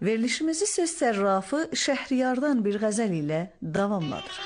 Verilişimizi söz sərrafı Şəhriyardan bir qəzəl ilə davamladırıq.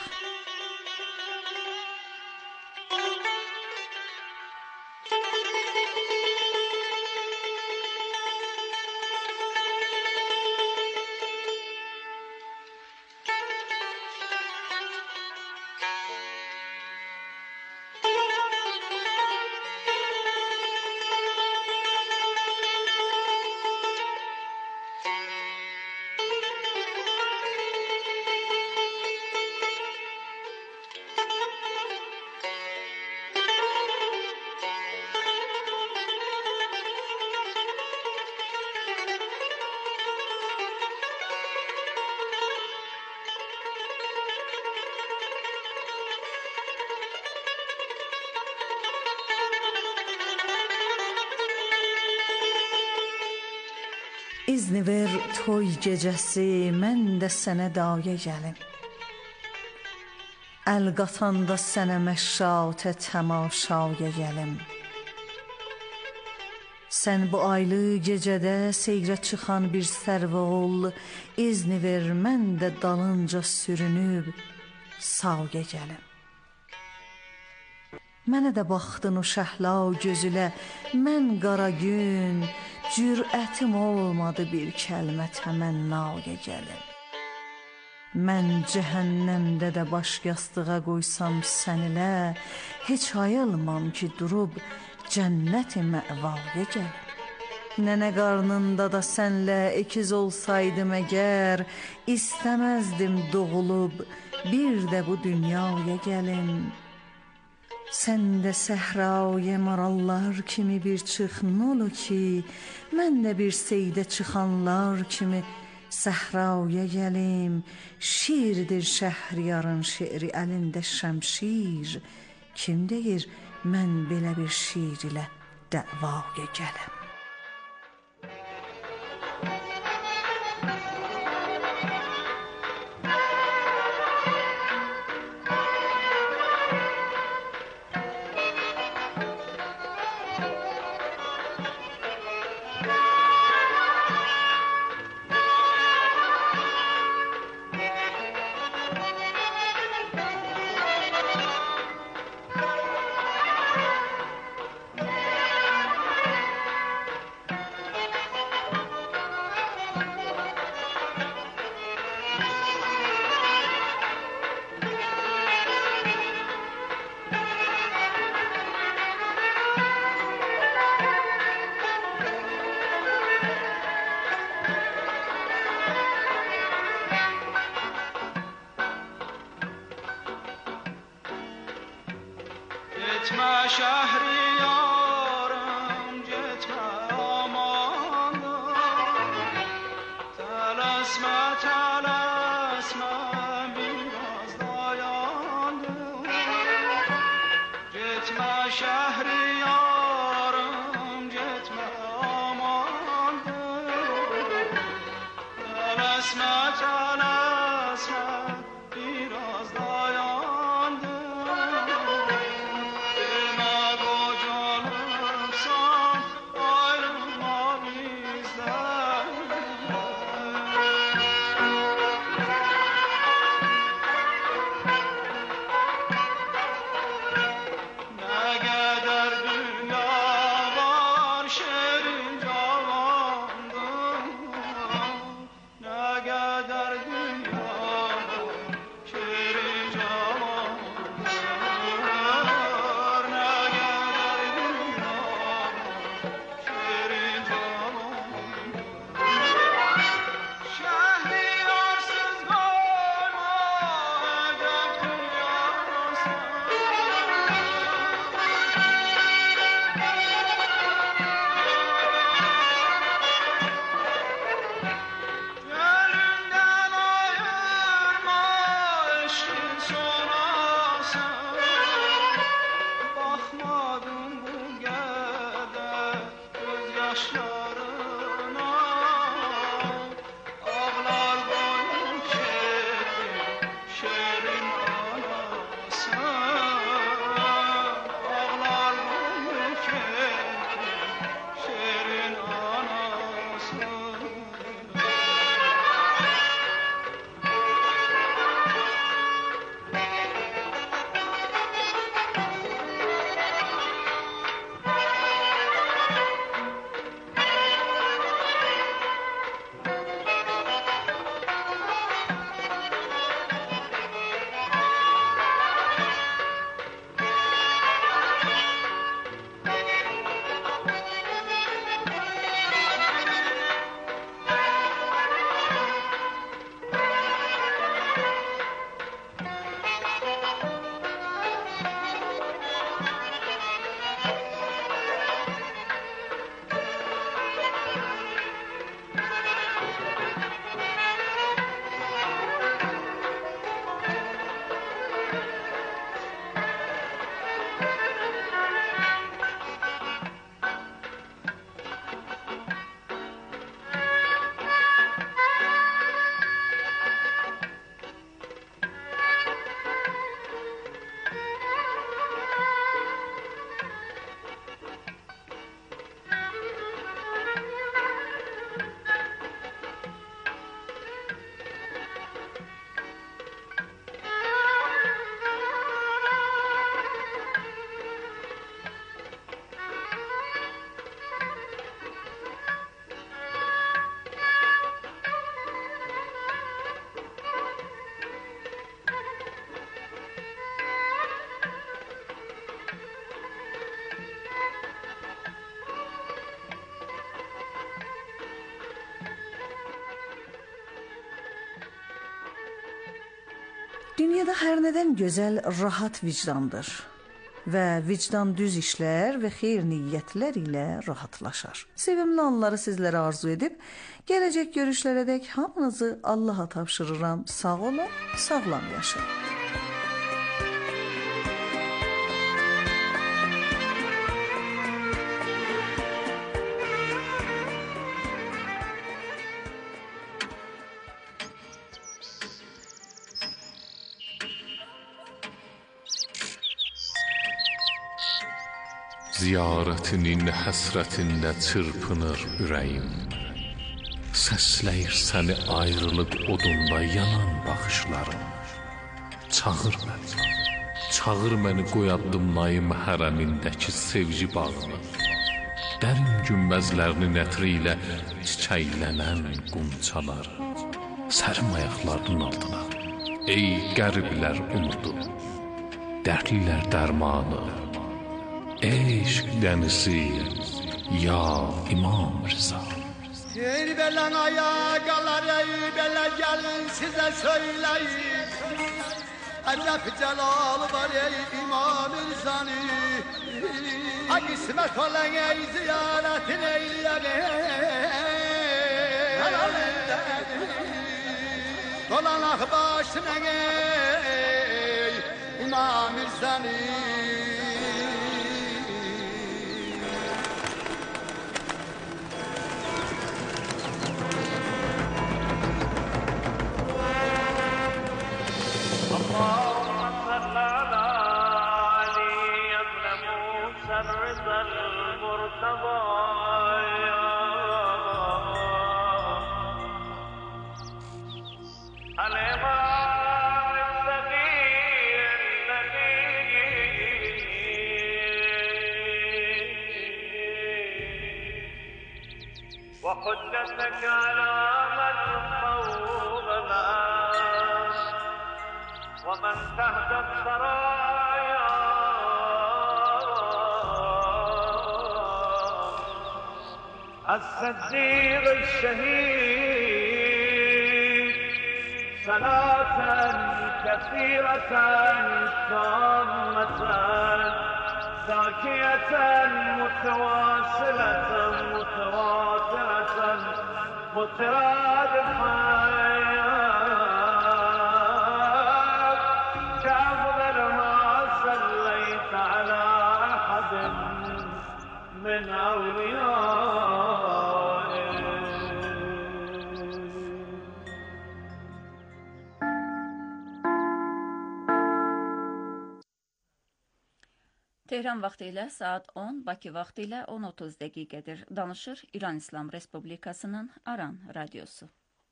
İzni ver toy gecəsi, mən də sənə daya gəlim. Əl qatanda sənə məşşatə təmaşaya gəlim. Sən bu aylı gecədə seyrə çıxan bir sərvə ol, İzni ver mən də dalınca sürünüb saya gəlim. Mənə də baxdın o şəhla gözülə, mən qara gün, cürətim olmadı bir kəlmə təmənnaya gəlim. Mən cəhənnəmdə də baş yastığa qoysam sənilə, heç ayılmam ki durub cənnət-i məvaya gəlim. Nənə qarnında da sənlə ikiz olsaydım əgər, istəməzdim doğulub bir də bu dünyaya gəlim. Sən də səhraya marallar kimi bir çıx nolu ki, mən də bir seydə çıxanlar kimi səhraya gəlim. Şiirdir Şəhriyarın şeiri, əlində şəmşir. Kim deyir mən belə bir şiir ilə dəvaya gələm. Getmə Şəhriyarım, getmə amanım. Tələsmə, tələsmə, biraz dayandım. Getmə Şəhriyarım, getmə amanım. Tələsmə, tələsmə, biraz dayandım. Dünyada hər nədən gözəl rahat vicdandır və vicdan düz işlər və xeyir niyyətlər ilə rahatlaşar. Sevimli anları sizlərə arzu edib, gələcək görüşlərədək hamınızı Allaha tapşırıram. Sağ olun, sağlam yaşayın. Ziyarətinin həsrətində çırpınır ürəyim. Səsləyir səni ayrılıq odunda yanan baxışlarım. Çağır məni qoyaddım naim hərəmindəki sevgi bağına. Dərin günbəzlərinin ətri ilə çiçəklənən qunçalar. Sərim ayaqlarının altına, ey qəriblər umudu, dərdlilər dərmanı. Eşq dənisi, ya İmam Rıza. Ey belen ayakalar, ey bele gelin size söyleyeyim. Acep celalı var ey İmam Rıza'nı. Ha kısmet olan ey ziyaretin eyleyeyim. Dolanak başına ey İmam Rıza'nı. وحجتك على من فوقنا ومن تحت الثرايا الصديق الشهيد صلاة كثيرة تامة زاكية متواصلة متواترة مترادفة كأفضل ما صليت على أحد من أوليائك. Tehran vaxtı ilə saat 10, Bakı vaxtı ilə 10:30 dəqiqədir. Danışır İran İslam Respublikasının Aran radiosu.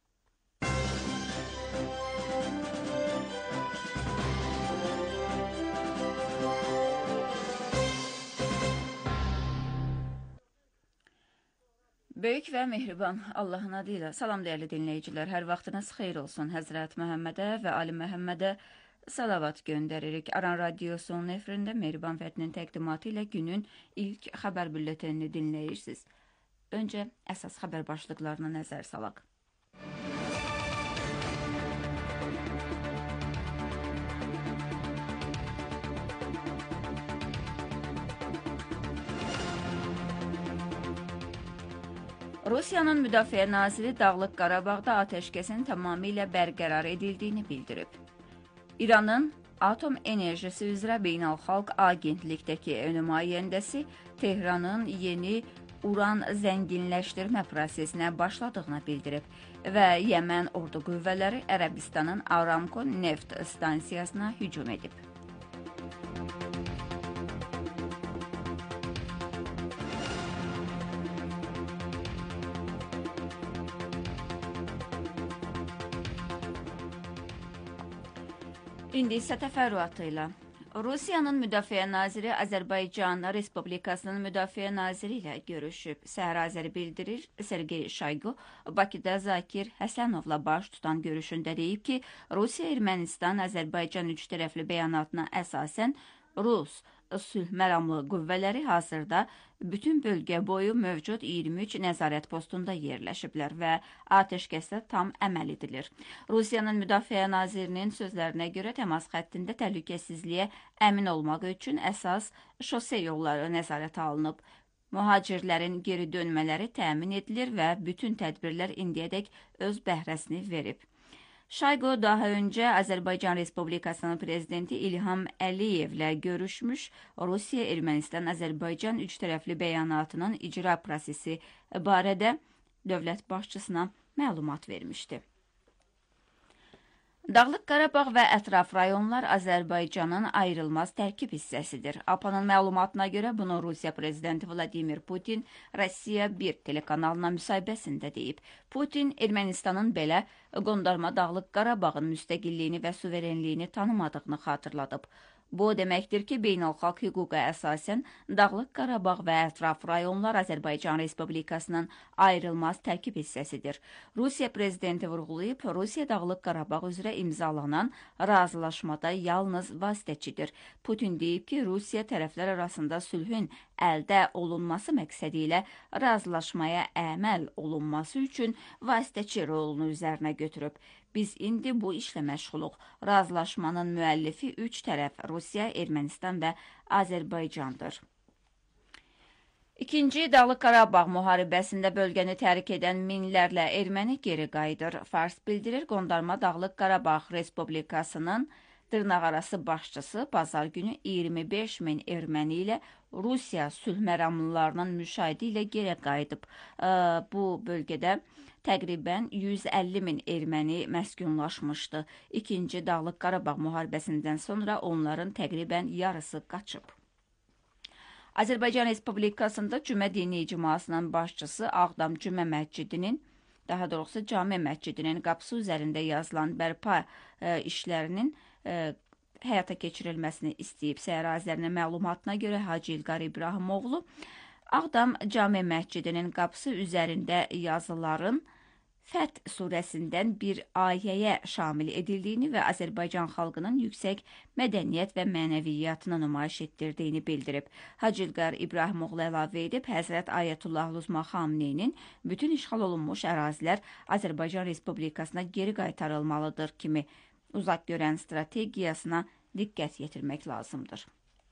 Böyük və mehriban Allahın adı ilə salam dəyərli dinləyicilər. Hər vaxtınız xeyir olsun. Həzrət Məhəmmədə və Ali Məhəmmədə salavat göndəririk. Aran radiosunun efirində Mehriban Fərdinin təqdimatı ilə günün ilk xəbər bülletenini dinləyirsiniz. Öncə əsas xəbər başlıqlarına nəzər salaq. Rusiyanın Müdafiə naziri Dağlıq Qarabağda atəşkəsin tamamilə bərqərar edildiyini bildirib. İranın Atom Enerjisi üzrə Beynəlxalq Agentlikdəki nümayəndəsi Tehranın yeni uran zənginləşdirmə prosesinə başladığını bildirib və Yəmən ordu qüvvələri Ərəbistanın Aramco neft stansiyasına hücum edib. İndi isə təfərrüatı ilə. Rusiyanın Müdafiə naziri Azərbaycan Respublikasının Müdafiə naziri ilə görüşüb. Səhər Azəri bildirir, Sergey Şaygu Bakıda Zakir Həsənovla baş tutan görüşündə deyib ki, Rusiya-Ermənistan-Azərbaycan üç tərəfli bəyanatına əsasən Rus sülh məramlı qüvvələri hazırda bütün bölgə boyu mövcud 23 nəzarət postunda yerləşiblər və atəşkəsdə tam əməl edilir. Rusiyanın Müdafiə Nazirinin sözlərinə görə təmas xəttində təhlükəsizliyə əmin olmaq üçün əsas şose yolları nəzarətə alınıb. Mühacirlərin geri dönmələri təmin edilir və bütün tədbirlər indiyədək öz bəhrəsini verib. Şayqo daha öncə Azərbaycan Respublikasının prezidenti İlham Əliyevlə görüşmüş, Rusiya, Ermənistan, Azərbaycan üç tərəfli bəyanatının icra prosesi barədə dövlət başçısına məlumat vermişdi. Dağlıq Qarabağ və ətraf rayonlar Azərbaycanın ayrılmaz tərkib hissəsidir. APA'nın məlumatına görə bunu Rusiya prezidenti Vladimir Putin Rusiya 1 telekanalına müsahibəsində deyib. Putin Ermənistanın belə qondarma Dağlıq Qarabağın müstəqilliyini və suverenliyini tanımadığını xatırladıb. Bu deməkdir ki, beynəlxalq hüquqa əsasən Dağlıq Qarabağ və ətraf rayonlar Azərbaycan Respublikasının ayrılmaz tərkib hissəsidir. Rusiya prezidenti vurğulayıb, Rusiya Dağlıq Qarabağ üzrə imzalanan razılaşmada yalnız vasitəçidir. Putin deyib ki, Rusiya tərəflər arasında sülhün əldə olunması məqsədi ilə razılaşmaya əməl olunması üçün vasitəçi rolunu üzərinə götürüb. Biz indi bu işlə məşğuluq. Razılaşmanın müəllifi üç tərəf Rusiya, Ermənistan və Azərbaycandır. İkinci Dağlıq Qarabağ müharibəsində bölgəni tərk edən minlərlə erməni geri qayıdır. Fars bildirir, qondarma Dağlıq Qarabağ Respublikasının dırnaqarası başçısı bazar günü 25 min erməni ilə Rusiya sülh məramlılarının müşahidə ilə geri qayıdıb. Bu bölgədə təqribən 150 min erməni məskunlaşmışdı. İkinci Dağlıq Qarabağ müharibəsindən sonra onların təqribən yarısı qaçıb. Azərbaycan Respublikasında Cümə Dini İcmasının başçısı Ağdam Cümə Məscidinin, daha doğrusu Cami Məscidinin qapısı üzərində yazılan bərpa işlərinin həyata keçirilməsini istəyib. Səhər-azərinin məlumatına görə Hacı İlqar İbrahimoğlu Ağdam Cami Məscidinin qapısı üzərində yazıların Fəth surəsindən bir ayəyə şamil edildiyini və Azərbaycan xalqının yüksək mədəniyyət və mənəviyyatını nümayiş etdirdiyini bildirib. Hacı İlqar İbrahimoğlu əlavə edib, Həzrət Ayətullah Luzma Xamneyinin bütün işğal olunmuş ərazilər Azərbaycan Respublikasına geri qaytarılmalıdır kimi uzaq görən strategiyasına diqqət yetirmək lazımdır.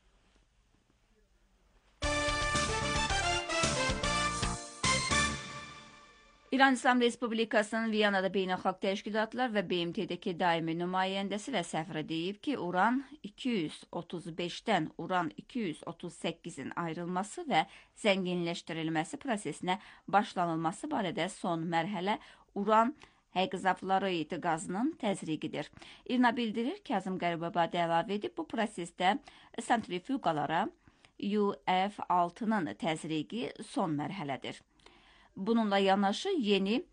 İran İslam Respublikasının Viyanada Beynəlxalq Təşkilatlar və BMT-dəki daimi nümayəndəsi və səfiri deyib ki, Uran 235-dən Uran 238-in ayrılması və zənginləşdirilməsi prosesinə başlanılması barədə son mərhələ Uran həqzaflaroid qazının təzriqidir. İRNA bildirir, Kazım Qəribabadi əlavə edib, bu prosesdə sentrifuqalara UF6-nın təzriqi son mərhələdir. Bununla yanaşı yeni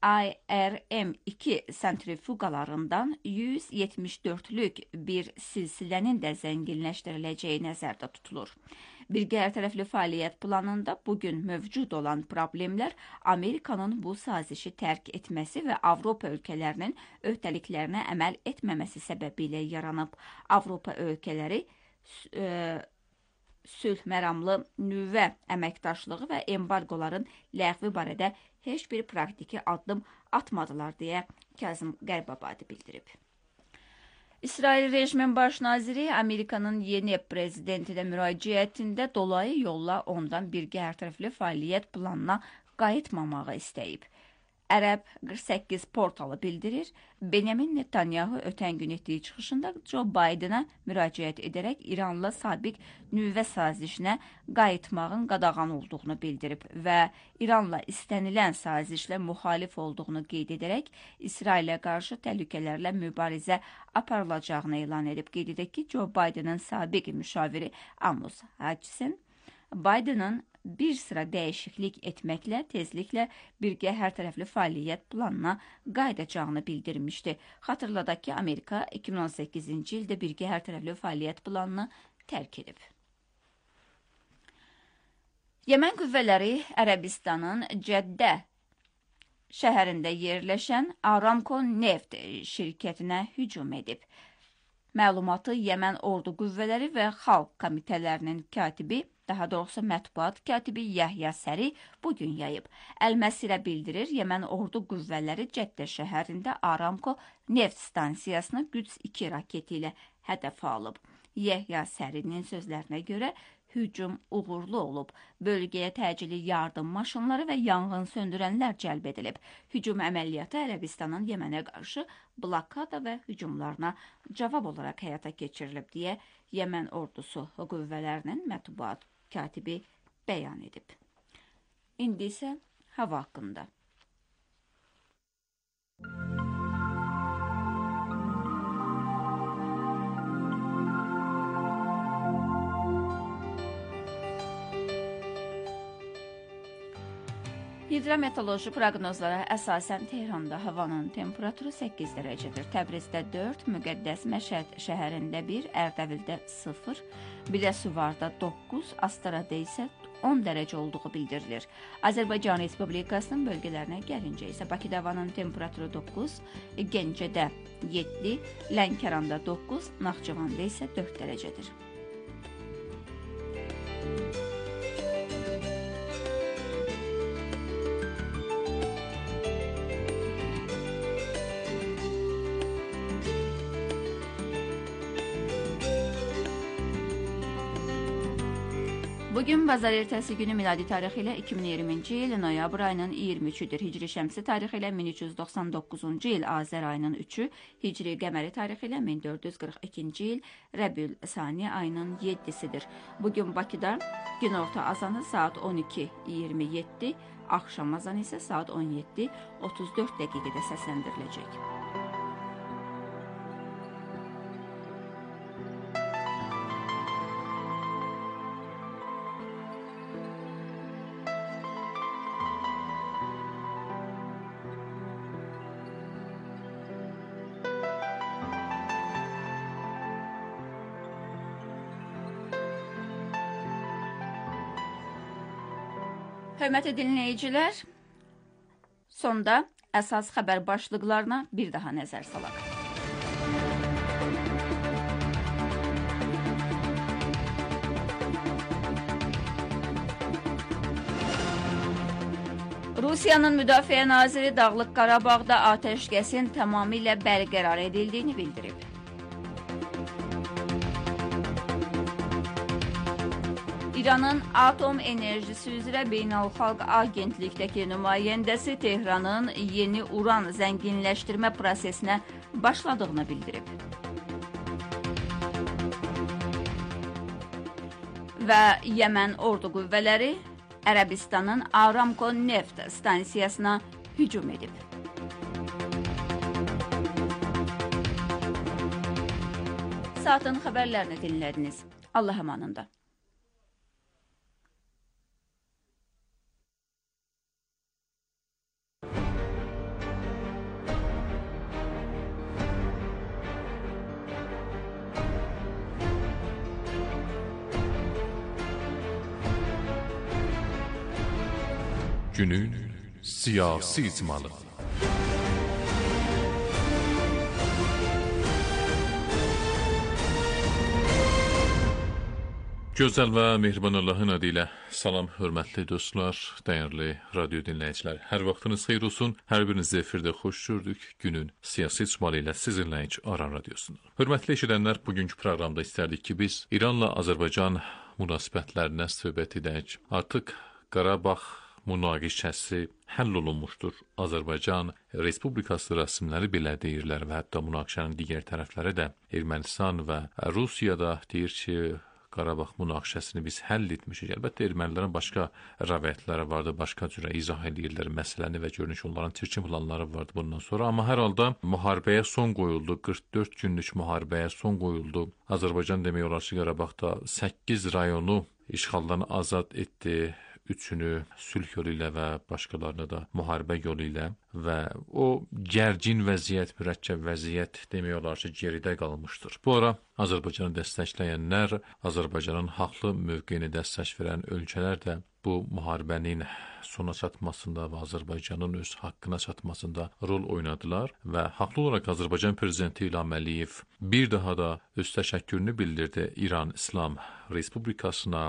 IRM-2 sentrifuqalarından 174'lük bir silsilənin də zənginləşdiriləcəyi nəzərdə tutulur. Birgə hərtərəfli fəaliyyət planında bugün mövcud olan problemlər Amerikanın bu sazişi tərk etməsi və Avropa ölkələrinin öhdəliklərinə əməl etməməsi səbəbilə yaranıb. Avropa ölkələri sülh məramlı nüvə əməkdaşlığı və embargoların ləğvi barədə heç bir praktiki addım atmadılar deyə Kazım Qəribabadi bildirib. İsrail rejimin baş naziri Amerikanın yeni prezidentinə müraciətində dolayı yolla ondan birgə hərtərəfli fəaliyyət planına qayıtmamağı istəyib. Ərəb 48 portalı bildirir, Benjamin Netanyahu ötən gün etdiyi çıxışında Joe Biden'a müraciət edərək İranla sabiq nüvə sazişinə qayıtmağın qadağan olduğunu bildirib və İranla istənilən sazişlə müxalif olduğunu qeyd edərək İsrailə qarşı təhlükələrlə mübarizə aparılacağını elan edib. Qeyd edək ki, Joe Biden'ın sabiq müşaviri Amos Hutchinson, Biden'ın bir sıra dəyişiklik etməklə tezliklə birgə hərtərəfli fəaliyyət planına qayıdacağını bildirmişdi. Xatırladaq ki, Amerika 2018-ci ildə birgə hərtərəfli fəaliyyət planını tərk edib. Yəmən qüvvələri Ərəbistanın Cəddə şəhərində yerləşən Aramco neft şirkətinə hücum edib. Məlumatı Yəmən Ordu Qüvvələri və Xalq Komitələrinin katibi, daha doğrusu mətbuat katibi Yəhya Səri bugün yayıb. Əl-Məsirə bildirir, Yəmən Ordu Qüvvələri Cəddə şəhərində Aramco neft stansiyasını Qüds-2 raketi ilə hədəf alıb. Yəhya Sərinin sözlərinə görə hücum uğurlu olub. Bölgəyə təcili yardım maşınları və yanğın söndürənlər cəlb edilib. Hücum əməliyyatı Ərəbistanın Yəmənə qarşı blokada və hücumlarına cavab olaraq həyata keçirilib deyə Yəmən ordusu qüvvələrinin mətbuat katibi bəyan edib. İndi isə hava haqqında. Hidrometeoroloji proqnozlara əsasən Tehranda havanın temperaturu 8 dərəcədir. Təbrizdə 4, Müqəddəs Məşəd şəhərində 1, Ərdəbildə 0, Biləsuvarda 9, Astarada isə 10 dərəcə olduğu bildirilir. Azərbaycan Respublikasının bölgələrinə gəlincə isə Bakıda havanın temperaturu 9, Gəncədə 7, Lənkəranda 9, Naxçıvanda isə 4 dərəcədir. Bugün bazar ertəsi günü miladi tarixi ilə 2020-ci il noyabr ayının 23-üdür. Hicri şəmsi tarixi ilə 1399-cu il Azər ayının 3-ü, Hicri qəməri tarixi ilə 1442-ci il Rəbül Sani ayının 7-sidir. Bugün Bakıda günorta azanı saat 12:27, axşam azanı isə saat 17:34 dəqiqədə səsləndiriləcək. Hörmətli dinləyicilər, sonda əsas xəbər başlıqlarına bir daha nəzər salaq. Rusiyanın Müdafiə naziri Dağlıq Qarabağda atəşkəsin tamamilə bərqərar edildiyini bildirib. İranın atom enerjisi üzrə beynəlxalq agentlikdəki nümayəndəsi Tehranın yeni uran zənginləşdirmə prosesinə başladığını bildirib. Və Yəmən ordu qüvvələri Ərəbistanın Aramco neft stansiyasına hücum edib. Saatın xəbərlərini dinlədiniz. Allah əmanında. Günün siyasi icmalı. Gözəl və mehriban Allahın adı ilə salam, hörmətli dostlar, dəyərli radio dinləyicilər. Hər vaxtınız xeyir olsun. Hər birinizi efirdə xoş gördük. Günün siyasi icmalı ilə sizinləyik Aran Radiosunda. Hörmətli eşidənlər, bugünkü proqramda istərdik ki, biz İranla Azərbaycan münasibətlərinə söhbət edək. Artıq Qarabağ münaqişəsi həll olunmuşdur. Azərbaycan Respublikası rəsmiləri belə deyirlər və hətta münaqişənin digər tərəfləri də Ermənistan və Rusiya da deyir ki, Qarabağ münaqişəsini biz həll etmişik. Əlbəttə, ermənilərin başqa rəvayətləri vardı, başqa cürə izah edirlər məsələni və görünüş onların çirkin planları vardı bundan sonra. Amma hər halda müharibəyə son qoyuldu, 44 günlük müharibəyə son qoyuldu. Azərbaycan demək olar ki, Qarabağda 8 rayonu işğaldan azad etdi. 3-ünü sülh yolu ilə və başqalarını da müharibə yolu ilə və o gərgin vəziyyət, mürəkkəb vəziyyət demək olar ki, geridə qalmışdır. Bu ara Azərbaycanı dəstəkləyənlər, Azərbaycanın haqlı mövqeyini dəstək verən ölkələr də bu müharibənin sona çatmasında və Azərbaycanın öz haqqına çatmasında rol oynadılar və haqlı olaraq Azərbaycan prezidenti İlham Əliyev bir daha da öz təşəkkürünü bildirdi İran İslam Respublikasına.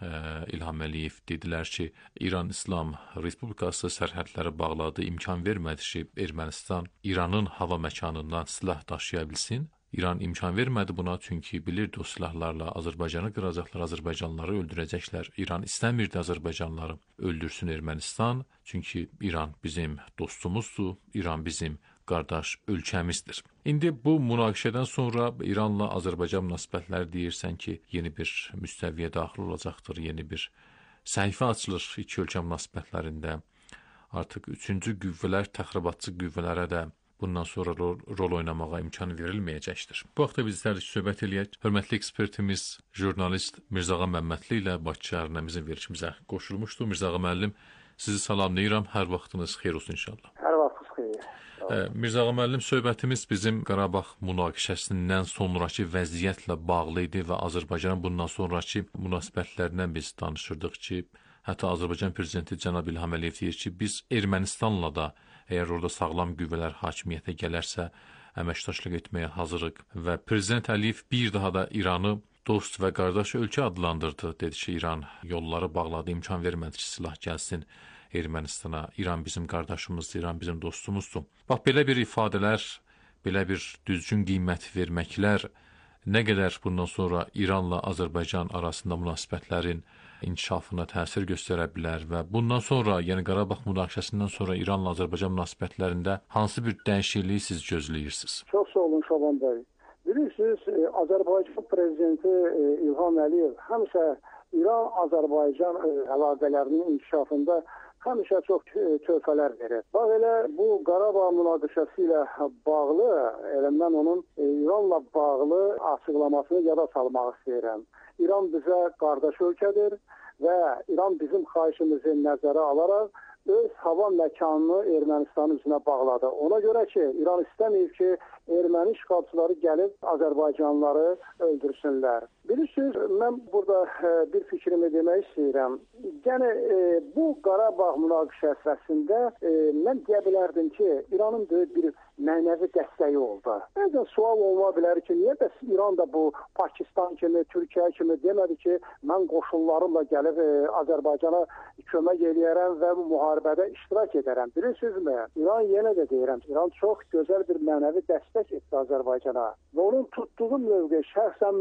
İlham Əliyev dedilər ki, İran İslam Respublikası sərhədləri bağladı, imkan vermədi ki, Ermənistan İranın hava məkanından silah daşıya bilsin. İran imkan vermədi buna, çünki bilirdi o silahlarla Azərbaycanı qıracaqlar, Azərbaycanlıları öldürəcəklər. İran istəmirdi Azərbaycanlıları öldürsün Ermənistan, çünki İran bizim dostumuzdur, İran bizim qardaş ölkəmizdir. İndi bu münaqişədən sonra İranla Azərbaycan münasibətləri deyirsən ki, yeni bir müstəviyə daxil olacaqdır, yeni bir səhifə açılır iki ölkə münasibətlərində. Artıq üçüncü qüvvələr, təxribatçı qüvvələrə də bundan sonra rol oynamağa imkan verilməyəcəkdir. Bu haqda biz istərdik söhbət eləyək. Hörmətli ekspertimiz, jurnalist Mirzağa Məmmədli ilə Bakı şəhərindən verilişimizə qoşulmuşdu. Mirzağa müəllim, sizi salamlayıram. Hər vaxtınız xeyir olsun inşallah. Hər vaxtınız xeyir. Mirzağa müəllim, söhbətimiz bizim Qarabağ münaqişəsindən sonraki vəziyyətlə bağlı idi və Azərbaycanın bundan sonraki münasibətlərindən biz danışırdıq ki, hətta Azərbaycan prezidenti cənab İlham Əliyev deyir ki, biz Ermənistanla da əgər orada sağlam qüvvələr hakimiyyətə gələrsə, əməkdaşlıq etməyə hazırıq və prezident Əliyev bir daha da İranı dost və qardaş ölkə adlandırdı. Dedi ki, İran yolları bağladı, imkan vermədi ki, silah gəlsin Ermənistana. İran bizim qardaşımızdır, İran bizim dostumuzdur. Bax, belə bir ifadələr, belə bir düzgün qiymət verməklər nə qədər bundan sonra İranla Azərbaycan arasında münasibətlərin inkişafına təsir göstərə bilər və bundan sonra, yəni Qarabağ münaqişəsindən sonra İranla Azərbaycan münasibətlərində hansı bir dəyişikliyi siz gözləyirsiniz? Çox sağ olun Şaban bəy. Bilirsiniz, Azərbaycan prezidenti İlham Əliyev həmişə İran-Azərbaycan əlaqələrinin inkişafında həmişə çox töhfələr verir. Bax, elə bu Qarabağ münaqişəsi ilə bağlı, elə mən onun İranla bağlı açıqlamasını yada salmaq istəyirəm. İran bizə qardaş ölkədir və İran bizim xahişimizi nəzərə alaraq öz hava məkanını Ermənistanın üzünə bağladı. Ona görə ki, İran istəməyib ki, erməni işğalçıları gəlib Azərbaycanlıları öldürsünlər. Bilirsiniz, mən burada bir fikrimi demək istəyirəm. Yəni, bu Qarabağ münaqişəsində mən deyə bilərdim ki, İranın böyük bir mənəvi dəstəyi oldu. Bəzən sual olma bilər ki, niyə bəs İran da bu Pakistan kimi, Türkiyə kimi demədi ki, mən qoşunlarımla gəlib Azərbaycana kömək eləyərəm və müharibədə iştirak edərəm. Bilirsinizmi? İran, yenə də deyirəm, İran çox gözəl bir mənəvi dəstək etdi Azərbaycana. Və onun tutduğu mövqe şəxsən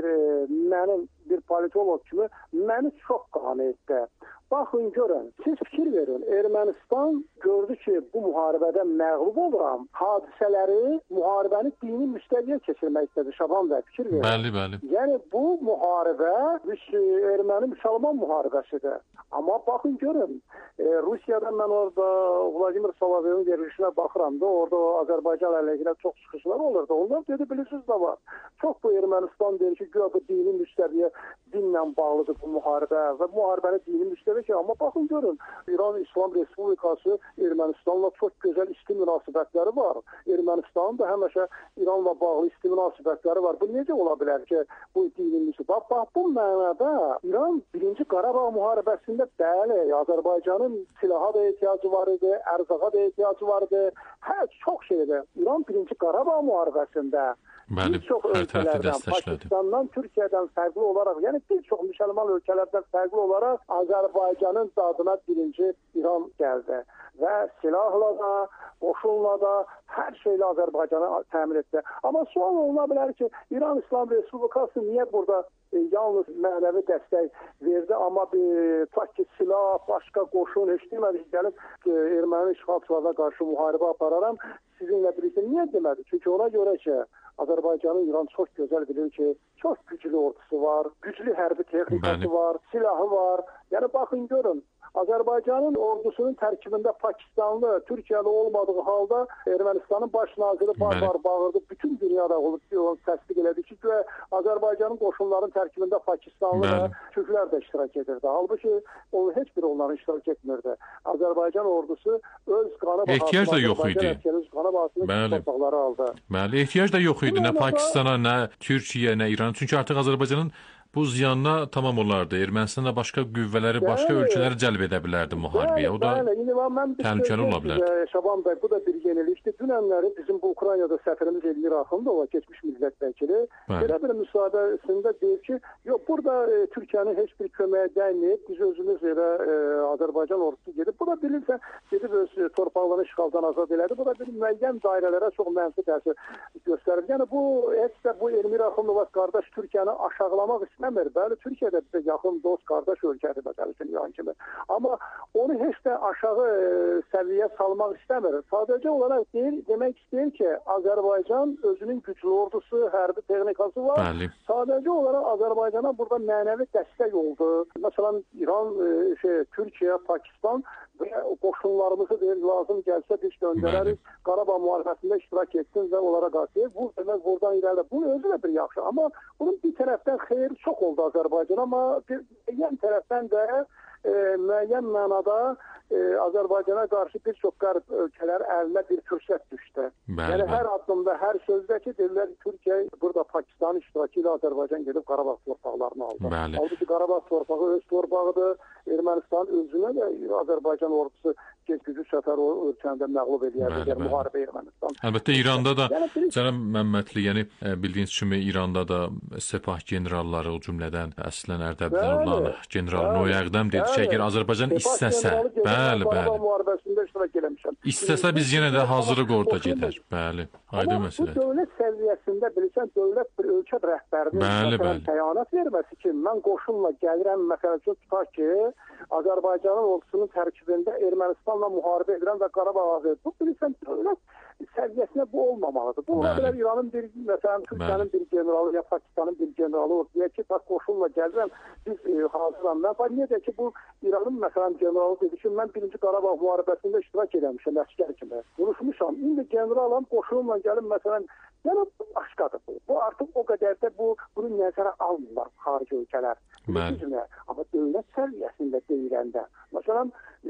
mənim bir politolog kimi məni çox qane etdi. Baxın, görün, siz fikir verin, Ermənistan gördü ki, bu müharibədə məğlub oluram, hadisələri, müharibəni dini müstəviyə keçirmək istədi. Şaban bəy, fikir verin. Bəli. Yəni, bu müharibə erməni-müsəlman müharibəsidir. Amma baxın, görün, Rusiyada mən orada Vladimir Solovyevin verilişinə baxıram da, orada Azərbaycan əleyhinə çox çıxışlar olurdu. Onlar dedi, bilirsiniz də var. Çox bu Ermənistan deyir ki, bu dini müstəviyə, dinlə bağlıdır bu müharibə və müharibəni dini müstəviyə ki, amma baxın, görün, İran İslam Respublikası Ermənistanla çox gözəl isti münasibətləri var. Ermənistanın da həmişə İranla bağlı isti münasibətləri var. Bu necə ola bilər ki, bu dini müstəviyə? Bax, bu mənada İran 1-ci Qarabağ müharibəsində bəli, Azərbaycanın silaha da ehtiyacı var idi, ərzağa da ehtiyacı var idi. Çox şeydir. İran 1-ci Qarabağ müharibəsində bir çox ölkələrdən, Pakistandan, Türkiyədən fərqli olaraq, yəni bir çox müsəlman ölkələrdən fərqli olaraq Azərbaycanın dadına 1-ci İran gəldi və silahla da, qoşunla da, hər şeylə Azərbaycana təmin etdi. Amma sual oluna bilər ki, İran İslam Respublikası niyə burada yalnız mənəvi dəstək verdi, amma ki, silah, başqa qoşun, heç demədi ki, gəlib erməni işğalçılarına qarşı müharibə apararam, sizinlə birlikdə niyə demədi? Çünki ona görə ki, Azərbaycanın İran çox gözəl bilir ki, çox güclü ordusu var, güclü hərbi texnikası var, silahı var. Yəni, baxın, görün, Azərbaycanın ordusunun tərkibində Pakistanlı, Türkiyəli olmadığı halda Ermənistanın baş naziri barbar bağırdı. Bütün dünyada onu təsdiq elədi ki, Azərbaycanın qoşunların tərkibində Pakistanlı və Türklər də iştirak edirdi. Halbuki heç biri onların iştirak etmirdi. Azərbaycan ordusu öz qanı ehtiyac da yox idi. Ehtiyac da yox idi nə Pakistana, nə Türkiyə, nə İran. Çünki artıq Azərbaycanın bu ziyanına tamam olardı. Ermənistan da başqa qüvvələri, başqa ölkələri cəlb edə bilərdi müharibəyə. O da təhlükəli ola bilərdi. Şaban bəy, bu da bir yenilikdir. Dünənləri bizim bu Ukraynada səfirimiz Elmir Axundova, keçmiş millət vəkili, belə bir müsahibəsində deyir ki, yox, burada Türkiyənin heç bir köməyə dəyməyib, biz özümüz elə Azərbaycan ordusu gedib. Bu da bilirsən, gedib öz torpaqlarını işğaldan azad elədi. Bu da bir müəyyən dairələrə çox mənfi təsir göstərir. Yəni bu heç də bu Elmir Axundova qardaş Türkiyəni aşağılamaq istəmir. Bəli, Türkiyə də bizə yaxın dost, qardaş ölkədir məsələn İran kimi. Amma onu heç də aşağı səviyyə salmaq istəmir. Sadəcə olaraq demək istəyir ki, Azərbaycan özünün güclü ordusu, hərbi texnikası var. Bəli. Sadəcə olaraq Azərbaycana burada mənəvi dəstək oldu. Məsələn, İran, Türkiyə, Pakistan və qoşunlarımızı deyir, lazım gəlsə biz göndərərik. Qarabağ müharibəsində iştirak etsin və onlara qarşı bu demək buradan irəli. Bunun özü də bir yaxşı. Amma bunun bir tərəfdən xeyri çox oldu Azərbaycan, amma bir müəyyən tərəfdən də müəyyən mənada Azərbaycana qarşı bir çox qərb ölkələr əlinə bir fürsət düşdü. Yəni hər addımda, hər sözdə ki, deyirlər Türkiyə burada Pakistanın iştirakı ilə Azərbaycan gedib Qarabağ torpaqlarını aldı. Halbuki Qarabağ torpağı öz torpağıdır. Ermənistan özünə də Azərbaycan ordusu gücü səfər ölkəndə məğlub edər müharibə Ermənistan. Əlbəttə İranda da cənab Məmmədli, yəni bildiyiniz kimi İranda da Sepah generalları, o cümlədən əslən Ərdəbildən olan general Noyəqdəm dedi ki, əgər Azərbaycan istəsə, bəli, istəsə biz yenə də hazırlıq orada gedər. Bəli, aydın məsələ. Bu dövlət səviyyəsində bilirsən, dövlət bir ölkə rəhbərinin bəyanat verməsi ki, mən qoşunla gəlirəm, məsələn, tutaq ki, Azərbaycanın ordusunun tərkibində Ermənistanla müharibə edirəm və Qarabağ azad. Bu bilirsən, dövlət səviyyəsinə bu olmamalıdır. Bu ola bilər İranın bir, məsələn, Türkiyənin bir generalı ya Pakistanın bir generalı deyək ki, qoşunla gəlirəm, biz hazıram. Mən niyə deyək ki, bu İranın, məsələn, generalı dedi ki, mən 1-ci Qarabağ müharibəsində iştirak edəmişəm, əskər kimi. Vuruşmuşam. İndi generalam qoşunla gəlib, məsələn, yəni başqadır bu. Bu artıq o qədər də bunu nəzərə almırlar xarici ölkələr. Amma dövlət səviyyəsində deyiləndə, məsələn,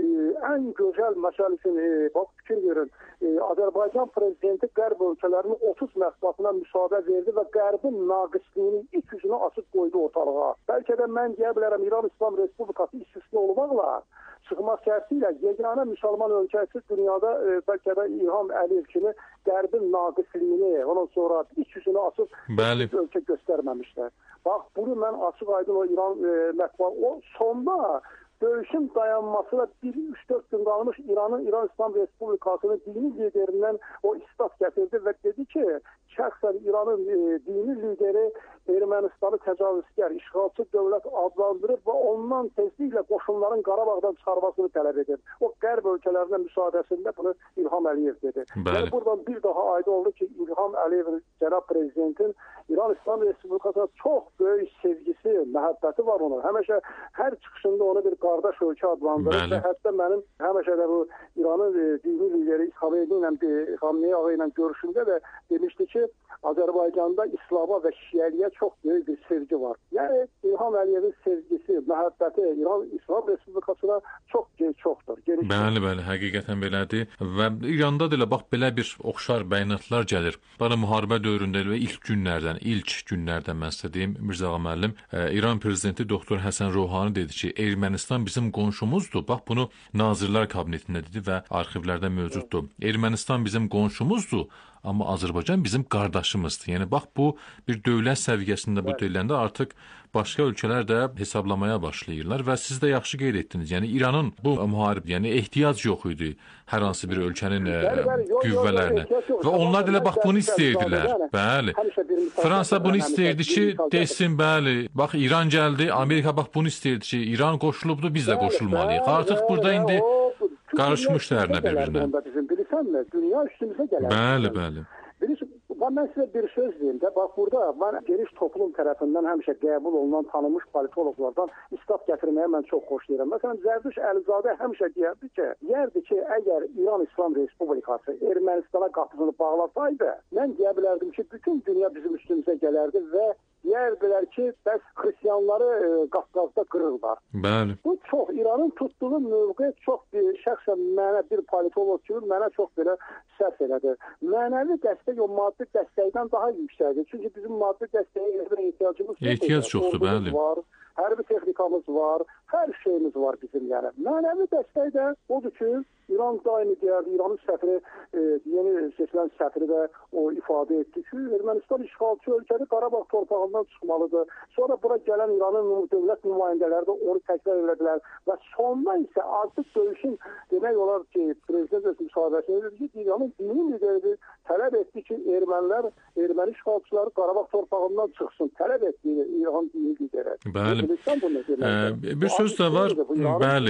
ən gözəl məsəl üçün, bax, fikir verin, Azərbaycan prezidenti qərb ölkələrinin 30 məhsulatına müsahidə verdi və qərbin naqisliyinin ilk yüzünü açıq qoydu ortalığa. Bəlkə də mən deyə bilərəm, İran İslam Respublikası istisna olmaqla çıxmaq şərtilə yeganə müsəlman ölkəsi dünyada bəlkə də İlham Əliyev kimi qərbin naqisliyini, ondan sonra ilk yüzünü açıq ölkə göstərməmişlər. Bax, bunu mən açıq aydın o İran mətbuat, o sonda döyüşün dayanmasına 1-3-4 gün qalmış İran İslam Respublikasının dini liderindən o istat gətirdi və dedi ki, şəxsən İranın dini lideri Ermənistanı təcavüzkar, işğalçı dövlət adlandırıb və ondan tezliklə qoşunların Qarabağdan çıxarmasını tələb edir. O qərb ölkələrində müsaadəsində bunu İlham Əliyev dedi. Yəni buradan bir daha aydın oldu ki, İlham Əliyevin cənab prezidentin İran İslam Respublikasına çox böyük sevgisi, məhəbbəti var onun. Həmişə hər çıxışında onu bir qardaş ölkə adlandırır və hətta mənim həmişə də bu İranın dini lideri Xamneyi ağa ilə görüşündə də demişdi ki, Azərbaycanda İslama və Şiəliyə çox böyük bir sevgi var. Yəni İlham Əliyevin sevgisi, məhəbbəti İran İslam Respublikasına çoxdur. Bəli, həqiqətən belədir. Və İranda da elə bax belə bir oxşar bəyanatlar gəlir. Bana müharibə dövründə və ilk günlərdən mən sizə deyim, Mirzə Ağa müəllim, İran prezidenti doktor Həsən Ruhani dedi ki, Ermənistan bizim qonşumuzdur. Bax bunu Nazirlər Kabinetində dedi və arxivlərdə mövcuddur. Ermənistan bizim qonşumuzdur. Amma Azərbaycan bizim qardaşımızdır. Yəni bax bu bir dövlət səviyyəsində bu deyiləndə artıq başqa ölkələr də hesablamaya başlayırlar və siz də yaxşı qeyd etdiniz. Yəni İranın bu müharibə, yəni ehtiyac yox idi hər hansı bir ölkənin qüvvələrinə. Və onlar da bax bunu istəyirdilər. Bəli. Fransa bunu istəyirdi ki, desin, bəli, bax İran gəldi, Amerika bax bunu istəyirdi ki, İran qoşulubdu, biz də qoşulmalıyıq. Artıq burada indi qarışmışlar bir-birinə. Dünya üstümüzə gəlir. Bəli. Mən sizə bir söz deyim də, bax burada mən geniş toplum tərəfindən həmişə qəbul olunan tanınmış politologlardan istat gətirməyə mən çox xoşlayıram. Məsələn, Zərduş Əlizadə həmişə deyərdi ki, əgər İran İslam Respublikası Ermənistana qapısını bağlasaydı, mən deyə bilərdim ki, bütün dünya bizim üstümüzə gələrdi və deyərdilər ki, bəs xristianları Qafqazda qırırlar. Bəli. Bu çox İranın tutduğu mövqe çox şəxsən mənə bir politolog kimi mənə çox belə səhv elədi. Mənəvi dəstək o maddi dəstəkdən daha yüksəkdir. Çünki bizim maddi dəstəyə ehtiyacımız yoxdur. Ehtiyac çoxdur, bəli. Var, hərbi texnikamız var, hər şeyimiz var bizim yəni. Mənəvi dəstək də odur ki, İran daimi deyərdi, İranın səfiri, yeni seçilən səfiri də o ifadə etdi ki, Ermənistan işğalçı ölkədir, Qarabağ torpağından çıxmalıdır. Sonra bura gələn İranın dövlət nümayəndələri də onu təkrar elədilər və sonda isə artıq döyüşün demək olar ki, prezident öz müsahibəsində dedi ki, İranın dini lideri tələb etdi ki, erməni işğalçıları Qarabağ torpağından çıxsın, tələb etdi İran dini lideri. Bəli. Bir söz də var, bəli.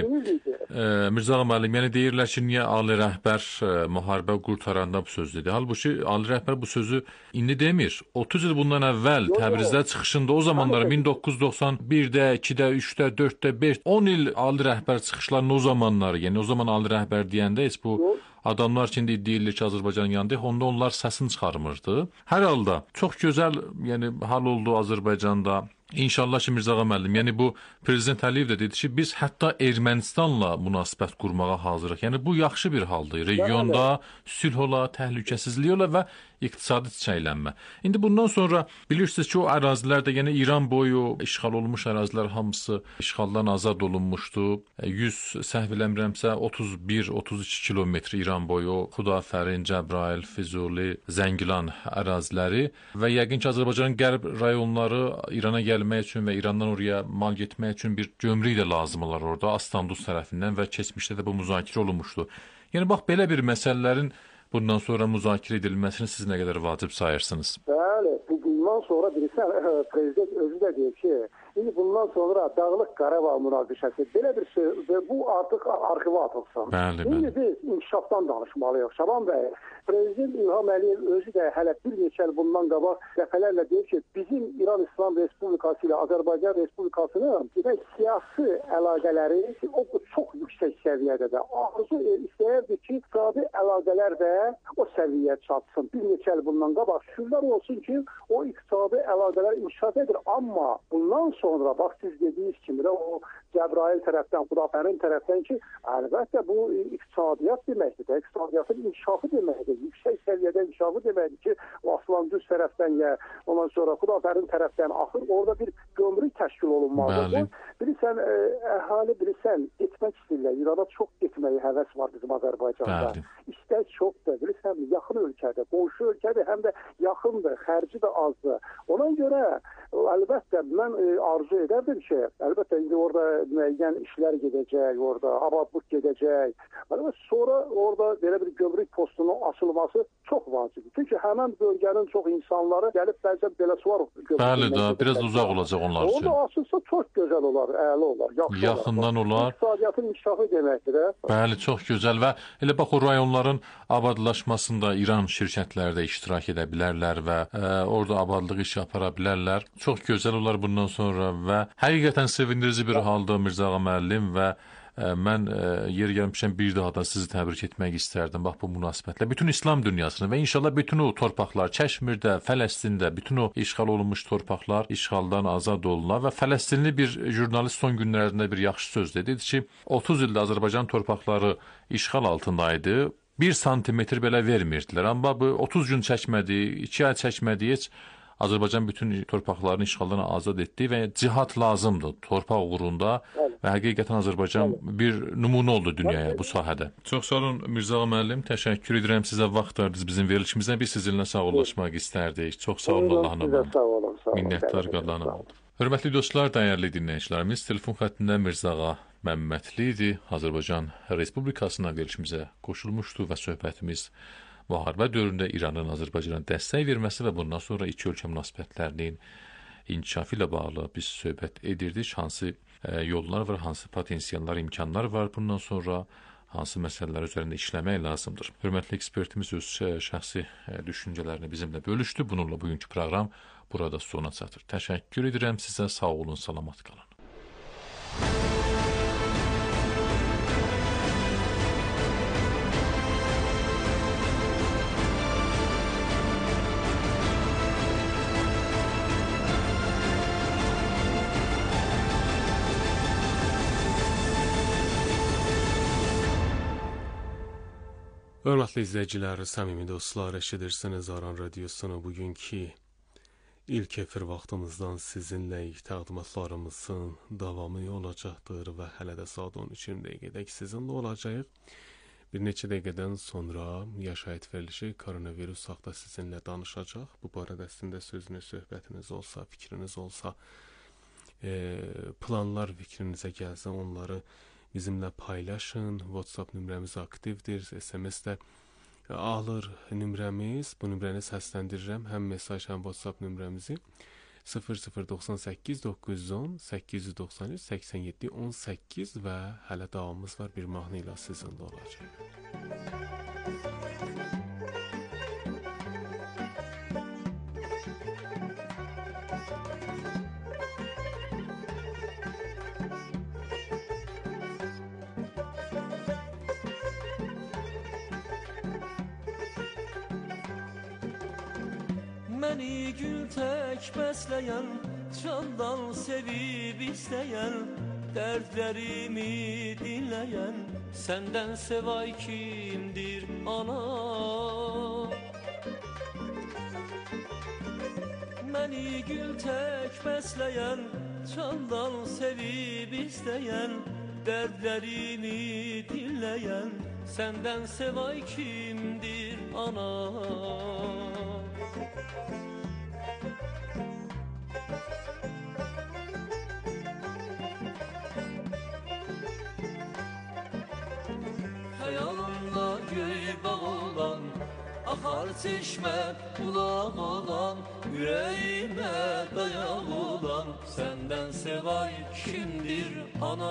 Mirzə Ağa müəllim, yəni deyirlər ki, niyə Ali rəhbər müharibə qurtaranda bu söz dedi. Halbuki Ali rəhbər bu sözü indi demir. 30 il bundan əvvəl Təbrizdə çıxışında o zamanlar 1991-də, 2-də, 3-də, 4-də, 5, 10 il Ali rəhbər çıxışlarının o zamanları, yəni o zaman Ali rəhbər deyəndə heç bu adamlar ki, indi deyilir ki, Azərbaycanın yanında, onda onlar səsini çıxarmırdı. Hər halda çox gözəl, yəni hal oldu Azərbaycanda. İnşallah ki, Mirzə Ağa müəllim, yəni bu Prezident Əliyev də dedi ki, biz hətta Ermənistanla münasibət qurmağa hazırıq. Yəni bu yaxşı bir haldır. Regionda sülh ola, təhlükəsizlik ola və iqtisadi çiçəklənmə. İndi bundan sonra bilirsiniz ki, o ərazilər də yəni İran boyu işğal olunmuş ərazilər hamısı işğaldan azad olunmuşdu. 100 səhv eləmirəmsə 31-32 kilometr İran boyu Xudafərin, Cəbrayıl, Füzuli, Zəngilan əraziləri və yəqin ki, Azərbaycanın qərb rayonları İrana gəlmək üçün və İrandan oraya mal getmək üçün bir gömrük də lazım olar orada Astandus tərəfindən və keçmişdə də bu müzakirə olunmuşdu. Yəni bax belə bir məsələlərin bundan sonra müzakirə edilməsini siz nə qədər vacib sayırsınız? Bəli, bundan sonra bilirsən, prezident özü də deyir ki, indi bundan sonra Dağlıq Qarabağ münaqişəsi belə bir şey və bu artıq arxiva atılsın. İndi biz inkişafdan danışmalıyıq. Şaban bəy, Prezident İlham Əliyev özü də hələ bir neçə il bundan qabaq dəfələrlə deyir ki, bizim İran İslam Respublikası ilə Azərbaycan Respublikasının siyasi əlaqələri o çox yüksək səviyyədədir. Arzu istəyirdi ki, iqtisadi əlaqələr də o səviyyəyə çatsın. Bir neçə il bundan qabaq şükürlər olsun ki, o iqtisadi əlaqələr inkişaf edir. Amma bundan sonra bax siz dediyiniz kimi də o Cəbrayıl tərəfdən, Xudafərin tərəfdən ki, əlbəttə bu iqtisadiyyat deməkdir. İqtisadiyyatın inkişafı deməkdir. Yüksək səviyyədə inkişafı deməkdir ki, o Aslandüz tərəfdən ya ondan sonra Xudafərin tərəfdən axır orada bir gömrük təşkil olunmalıdır. Bilirsən, əhali bilirsən, getmək istəyirlər. İrana çox getməyə həvəs var bizim Azərbaycanda. İstək çoxdur. Bilirsən, yaxın ölkədir, qonşu ölkədir, həm də yaxındır, xərci də azdır. Ona görə əlbəttə mən arzu edərdim ki, əlbəttə indi orada müəyyən işlər gedəcək, orada abadlıq gedəcək. Sonra orada belə bir gömrük postunun açılması çox vacibdir. Çünki həmin bölgənin çox insanları gəlib bəzən belə suvar gömrük. Bəli də, biraz uzaq olacaq onlar üçün. Orada açılsa çox gözəl olar, əla olar, yaxşı yaxından olar. İqtisadiyyatın inkişafı deməkdir. Bəli, çox gözəl və elə bax o rayonların abadlaşmasında İran şirkətləri də iştirak edə bilərlər və orada abadlıq işi apara bilərlər. Çox gözəl olar bundan sonra və həqiqətən sevindirici bir halda Mirzə Ağa müəllim və mən yer gəlmişəm bir daha da sizi təbrik etmək istərdim bax bu münasibətlə. Bütün İslam dünyasını və inşallah bütün o torpaqlar, Kəşmirdə, Fələstində, bütün o işğal olunmuş torpaqlar işğaldan azad olunar və Fələstinli bir jurnalist son günlərində bir yaxşı söz dedi ki, 30 ildə Azərbaycan torpaqları işğal altındaydı. 1 santimetr belə vermirdilər. Amma bu 30 gün çəkmədi, 2 ay çəkmədi heç Azərbaycan bütün torpaqlarını işğaldan azad etdi və cihad lazımdır torpaq uğrunda və həqiqətən Azərbaycan bir nümunə oldu dünyaya bu sahədə. Çox sağ olun Mirzə Ağa müəllim, təşəkkür edirəm sizə vaxt verdiniz bizim verilişimizdən. Biz sizinlə sağollaşmaq istərdik. Çox sağ olun Allahın amanı. Minnətdar qalanım. Hörmətli dostlar, dəyərli dinləyicilərimiz, telefon xəttində Mirzə Ağa Məmmədli idi. Azərbaycan Respublikasına verilişimizə qoşulmuşdu və söhbətimiz müharibə dövründə İranın Azərbaycana dəstək verməsi və bundan sonra iki ölkə münasibətlərinin inkişafı ilə bağlı biz söhbət edirdik. Hansı yollar var, hansı potensiallar, imkanlar var bundan sonra, hansı məsələlər üzərində işləmək lazımdır. Hörmətli ekspertimiz öz şəxsi düşüncələrini bizimlə bölüşdü. Bununla bugünkü proqram burada sona çatır. Təşəkkür edirəm sizə, sağ olun, salamat qalın. Hörmətli izləyicilər, səmimi dostlar, eşidirsiniz Aran Radiosunu. Bugünkü ilk efir vaxtımızdan sizinlə təqdimatlarımızın davamı olacaqdır və hələ də saat 13 dəqiqədək sizinlə olacaq. Bir neçə dəqiqədən sonra yaşayət verilişi koronavirus haqda sizinlə danışacaq. Bu barədə sizin də sözünüz, söhbətiniz olsa, fikriniz olsa, planlar fikrinizə gəlsə onları bizimlə paylaşın. WhatsApp nömrəmiz aktivdir. SMS də alır nömrəmiz. Bu nömrəni səsləndirirəm. Həm mesaj, həm WhatsApp nömrəmizi 0098 910 893 87 18 və hələ davamımız var. Bir mahnı ilə sizinlə olacaq. Məni gül tək bəsləyən, candan sevib istəyən, dərdlərimi dinləyən, səndən sevay kimdir ana? Məni gül tək bəsləyən, candan sevib istəyən, dərdlərimi dinləyən, səndən sevay kimdir ana? Xəyalımda göy bağ olan, axar çeşmə bulaq olan, ürəyimə dayaq olan, səndən sevay kimdir ana?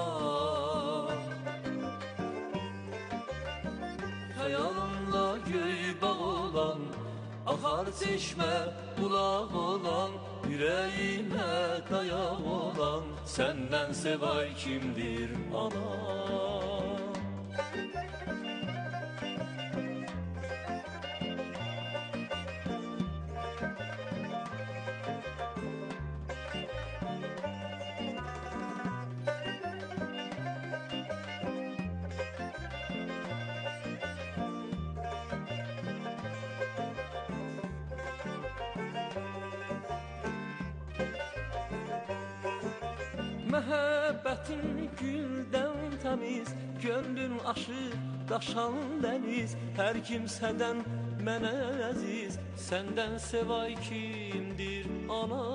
Xəyalımda göy bağ olan, axar çeşmə bulaq olan, ürəyimə dayaq olan, səndən sevay kimdir ana? Məhəbbətin güldən təmiz, gönlün aşı daşan dəniz, hər kimsədən mənə əziz, səndən sevay kimdir ana?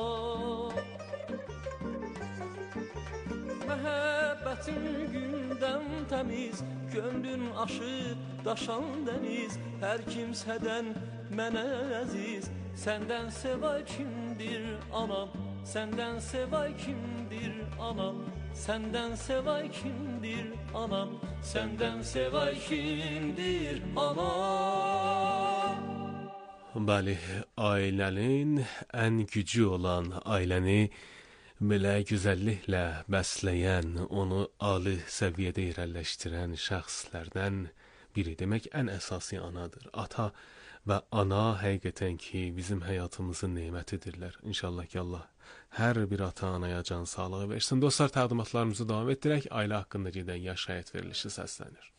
Məhəbbətin güldən təmiz, gönlün aşı daşan dəniz, hər kimsədən mənə əziz, səndən sevay kimdir anam? Səndən sevay kimdir anam? Səndən sevay kimdir anam? Səndən sevay kimdir anam? Bəli, ailənin ən gücü olan, ailəni belə gözəlliklə bəsləyən, onu ali səviyyədə irəliləşdirən şəxslərdən biri. Demək, ən əsası anadır. Ata və ana həqiqətən ki, bizim həyatımızın nemətidirlər. İnşallah ki, Allah hər bir ata-anaya can sağlığı versin. Dostlar, təqdimatlarımızı davam etdirək. Ailə haqqında gedən yaşayət verilişi səslənir.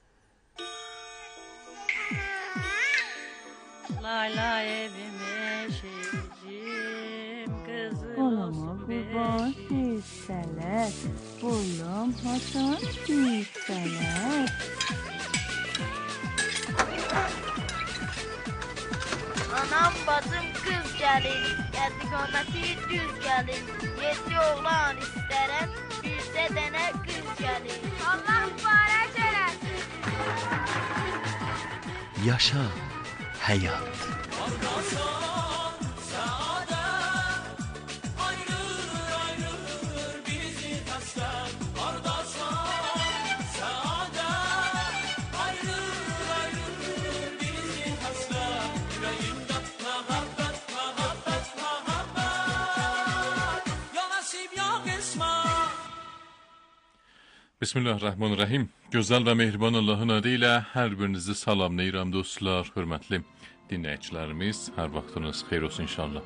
Layla evime şehircim, kızım Olama olsun kurban hissələr, boyum haçan hissələr. Anam bacım kız gelin, geldi kometi düz gelin. 7 oğlan isterim, birde dene kız gelin. Allah mübarek eylesin. Yaşa hayat. Bismillahirrahmanirrahim. Gözəl və mehriban Allahın adı ilə hər birinizi salamlayıram dostlar, hörmətli dinləyicilərimiz. Hər vaxtınız xeyir olsun inşallah.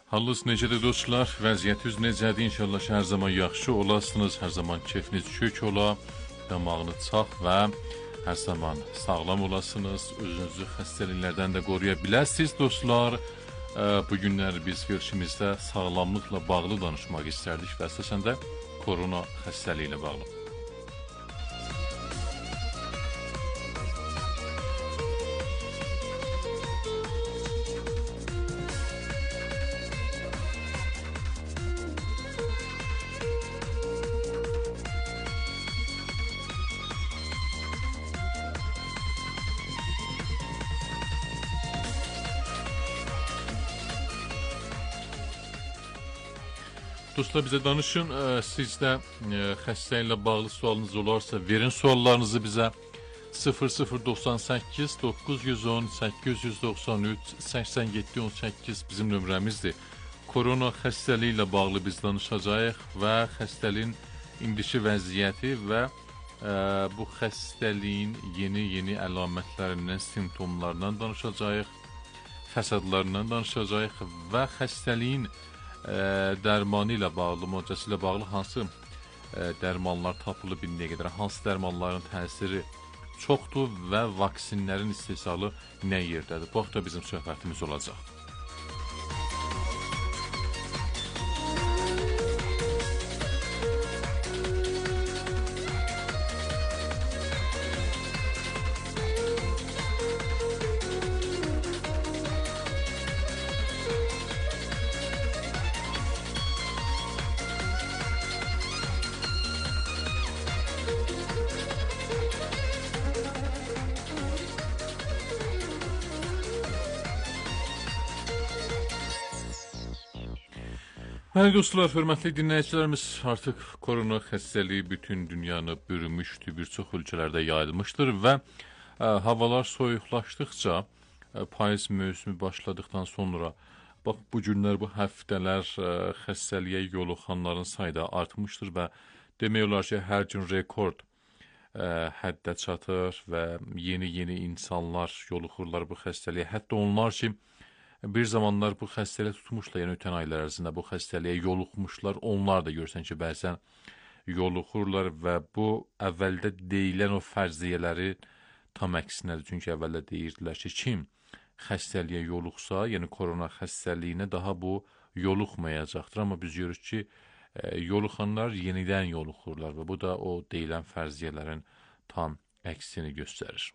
Halınız necədir dostlar? Vəziyyətiniz necədir? İnşallah ki, hər zaman yaxşı olasınız, hər zaman keyfiniz kök ola, damağınız çaq və hər zaman sağlam olasınız. Özünüzü xəstəliklərdən də qoruya biləsiniz dostlar. Bu günlər biz verilişimizdə sağlamlıqla bağlı danışmaq istərdik və əsasən də korona xəstəliyi ilə bağlı. Dostlar, bizə danışın, sizdə xəstəliklə bağlı sualınız olarsa, verin suallarınızı bizə 0098 910 893 87 18 bizim nömrəmizdir. Korona xəstəliyi ilə bağlı biz danışacağıq və xəstəliyin indiki vəziyyəti və bu xəstəliyin yeni əlamətlərindən, simptomlarından danışacağıq, fəsadlarından danışacağıq və xəstəliyin dərmanı ilə bağlı, müalicəsi ilə bağlı hansı dərmanlar tapılıb indiyə qədər, hansı dərmanların təsiri çoxdur və vaksinlərin istehsalı nə yerdədir? Bu haqda bizim söhbətimiz olacaq. Bəli dostlar, hörmətli dinləyicilərimiz, artıq korona xəstəliyi bütün dünyanı bürümüşdür, bir çox ölkələrdə yayılmışdır və havalar soyuqlaşdıqca, payız mövsümü başladıqdan sonra, bax bu günlər, bu həftələr xəstəliyə yoluxanların sayı da artmışdır və demək olar ki, hər gün rekord həddə çatır və yeni insanlar yoluxurlar bu xəstəliyə. Hətta onlar ki, bir zamanlar bu xəstəliyə tutmuşlar, yəni ötən aylar ərzində bu xəstəliyə yoluxmuşlar. Onlar da görsən ki, bəzən yoluxurlar və bu əvvəldə deyilən o fərziyyələri tam əksinədir. Çünki əvvəldə deyirdilər ki, kim xəstəliyə yoluxsa, yəni korona xəstəliyinə daha bu yoluxmayacaqdır. Amma biz görürük ki, yoluxanlar yenidən yoluxurlar və bu da o deyilən fərziyyələrin tam əksini göstərir.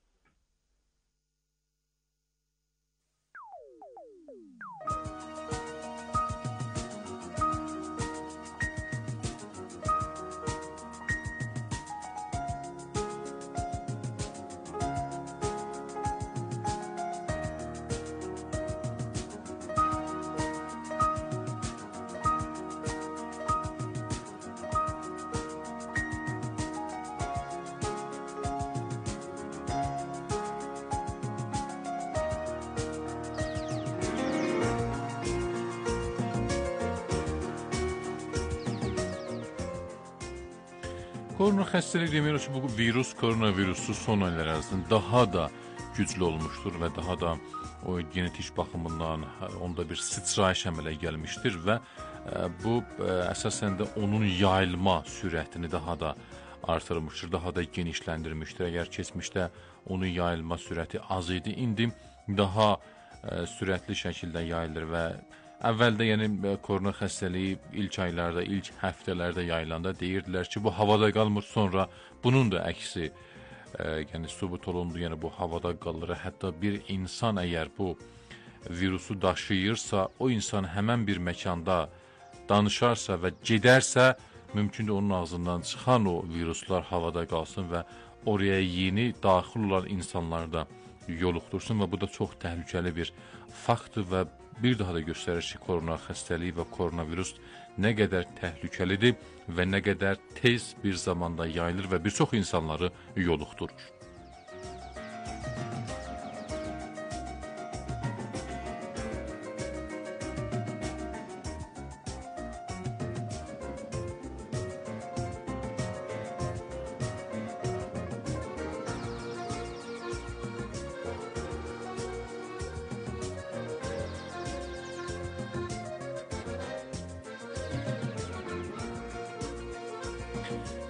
Korona xəstəliyi demək ki, bu virus, koronavirusu son aylar ərzində daha da güclü olmuşdur və daha da o genetik baxımından onda bir sıçrayış əmələ gəlmişdir və bu əsasən də onun yayılma sürətini daha da artırmışdır, daha da genişləndirmişdir. Əgər keçmişdə onun yayılma sürəti az idi, indi daha sürətli şəkildə yayılır və əvvəldə, yəni korona xəstəliyi ilk aylarda, ilk həftələrdə yayılanda deyirdilər ki, bu havada qalmır, sonra bunun da əksi yəni sübut olundu, yəni bu havada qalır. Hətta bir insan əgər bu virusu daşıyırsa, o insan həmən bir məkanda danışarsa və gedərsə, mümkündür onun ağzından çıxan o viruslar havada qalsın və oraya yeni daxil olan insanları da yoluxdursun və bu da çox təhlükəli bir faktdır və bir daha da göstərir ki, korona xəstəliyi və koronavirus nə qədər təhlükəlidir və nə qədər tez bir zamanda yayılır və bir çox insanları yoluxdurur.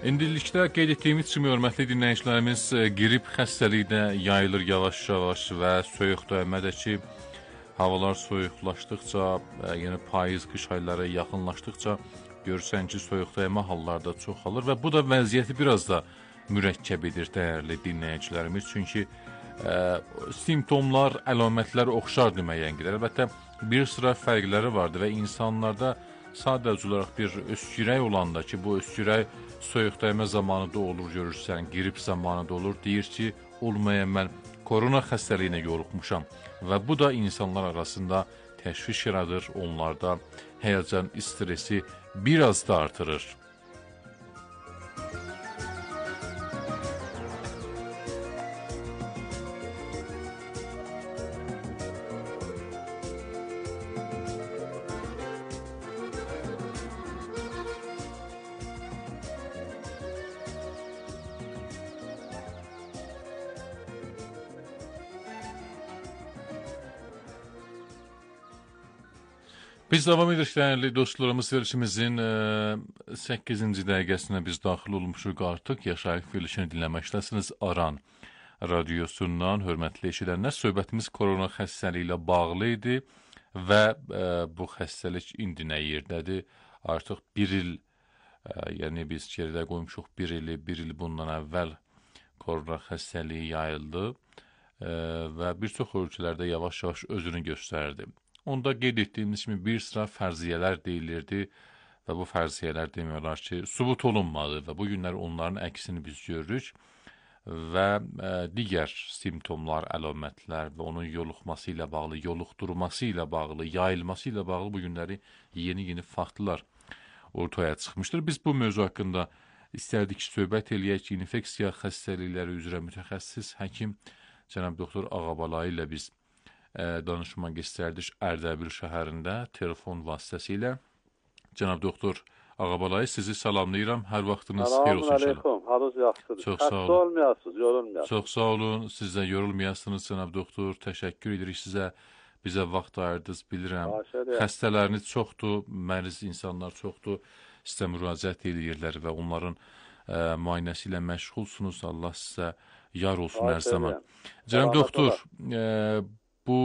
İndilikdə qeyd etdiyimiz kimi, hörmətli dinləyicilərimiz, qrip xəstəliyi də yayılır yavaş-yavaş və soyuq döymə də ki, havalar soyuqlaşdıqca, yəni payız, qış ayları yaxınlaşdıqca görürsən ki, soyuq dəymə halları da çoxalır və bu da vəziyyəti biraz da mürəkkəb edir, dəyərli dinləyicilərimiz. Çünki simptomlar, əlamətlər oxşardır müəyyən qədər. Əlbəttə, bir sıra fərqləri vardır və insanlarda sadəcə olaraq bir öskürək olanda ki, bu öskürək soyuq dəymə zamanı da olur, görürsən, qrip zamanı da olur, deyir ki, olmayan mən korona xəstəliyinə yoluxmuşam və bu da insanlar arasında təşviş yaradır, onlarda həyəcan, stresi biraz da artırır. Biz davam edirik, dəyərli dostlarımız, verilişimizin 8-ci dəqiqəsinə biz daxil olmuşuq artıq. Yaşayıq verilişini dinləməkdəsiniz Aran radiosundan. Hörmətli eşidənlər, söhbətimiz korona xəstəliyi ilə bağlı idi və bu xəstəlik indi nə yerdədir? Artıq bir il, yəni biz geridə qoymuşuq bir il bundan əvvəl korona xəstəliyi yayıldı və bir çox ölkələrdə yavaş-yavaş özünü göstərdi. Onda qeyd etdiyimiz kimi bir sıra fərziyyələr deyilirdi və bu fərziyyələr demək olar ki, sübut olunmadı və bu günlər onların əksini biz görürük və digər simptomlar, əlamətlər və onun yoluxması ilə bağlı, yoluxdurması ilə bağlı, yayılması ilə bağlı bu günləri yeni faktlar ortaya çıxmışdır. Biz bu mövzu haqqında istərdik ki, söhbət eləyək ki, infeksiya xəstəlikləri üzrə mütəxəssis həkim cənab doktor Ağabalayı ilə biz danışmaq istərdik Ərdəbil şəhərində telefon vasitəsilə. Cənab doktor Ağabalayı, sizi salamlayıram. Hər vaxtınız xeyir olsun. Salam aleyküm. Halınız yaxşıdır. Çox sağ olun. Xəstə olmayasınız, yorulmayasınız. Çox sağ olun. Siz də yorulmayasınız cənab doktor. Təşəkkür edirik sizə. Bizə vaxt ayırdınız, bilirəm. Xəstələriniz çoxdur, məriz insanlar çoxdur. Sizə müraciət edirlər və onların müayinəsi ilə məşğulsunuz. Allah sizə yar olsun hər zaman. Cənab doktor, bu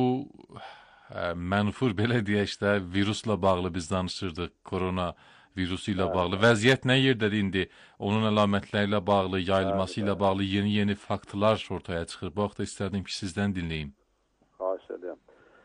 mənfur, belə deyək də, virusla bağlı biz danışırdıq, korona virusu ilə bağlı. Vəziyyət nə yerdədir indi? Onun əlamətləri ilə bağlı, yayılması ilə bağlı yeni faktlar ortaya çıxır. Bu vaxtda istərdim ki, sizdən dinləyim. Xahiş edirəm.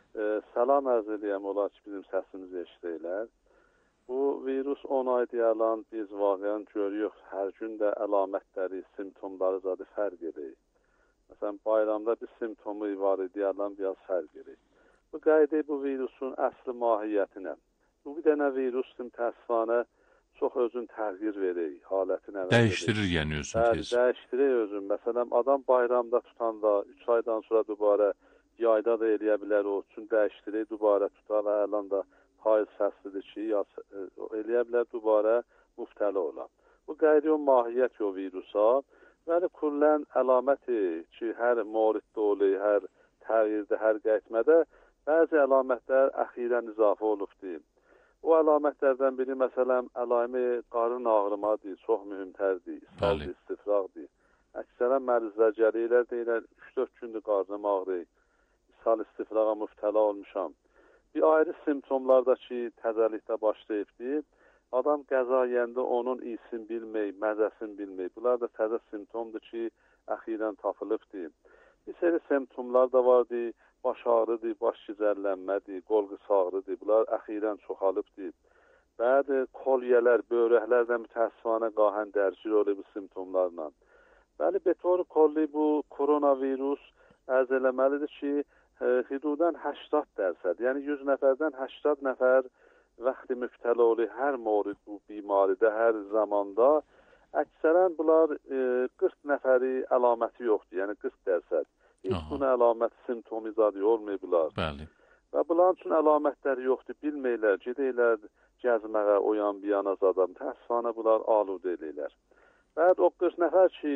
Salam ərz edirəm, olar ki, bizim səsimizi eşidəylər. Bu virus 10 ay deyələn biz vaqəən görürük, hər gün də əlamətləri, simptomları zadı fərq edir. Məsələn, bayramda bir simptomu var deyələn biraz fərq edir. Bu qayda bu virusun əsli mahiyyətinə. Bu bir dənə virusun təəssüfanə çox özün təğyir verir, halətini əvəz edir. Dəyişdirir yəni özün tez. Dəyişdirir özün. Məsələn, adam bayramda tutanda 3 aydan sonra dubara yayda da eləyə bilər, o üçün dəyişdirir, dubara tutar və əlan da payız fəslidir ki, eləyə bilər, dubara müftəli olar. Bu qayda o mahiyyət o virusa. Bəli, kullən əlaməti ki, hər moriddə olur, hər təğyirdə, hər qaytmədə bəzi əlamətlər əxirən izafə olubdur. O əlamətlərdən biri, məsələn, əlayimi qarın ağrımadır, çox mühümtərdir, ishal istifraqdır. Əksərən mərizlər gəlirlər, deyirlər, 3-4 gündür qarnım ağrıyır, ishal istifraqa müftəla olmuşam. Bir ayrı simptomlarda ki, təzəlikdə başlayıbdır. Adam qəza yeyəndə onun isin bilməyib, məzəsin bilməyib. Bunlar da təzə simptomdur ki, əxirən tapılıbdır. Bir seri simptomlar da vardır. Baş ağrıdır, baş gicəllənmədir, qol qısağrıdır. Bunlar əxirən çoxalıbdır. Bəzi kolyələr, bövrəklər də mütəəssüfanə qahən dərcir olur bu simptomlarla. Bəli, betor kolli bu koronavirus ərz eləməlidir ki, hüdudən 80%, yəni 100 nəfərdən 80 nəfər vaxtı müftəla olur hər morid bu bimaridə, hər zamanda. Əksərən bunlar 40 nəfəri əlaməti yoxdur, yəni 40%. Heç buna əlamət, simptomi zadı olmayıblar. Bəli. Və bunların üçün əlamətləri yoxdur, bilməklər, gedəklər gəzməyə, oyan bir yana zadam, təəssüfanə bunlar aludə eləyirlər. Bəli, o 40 nəfər ki,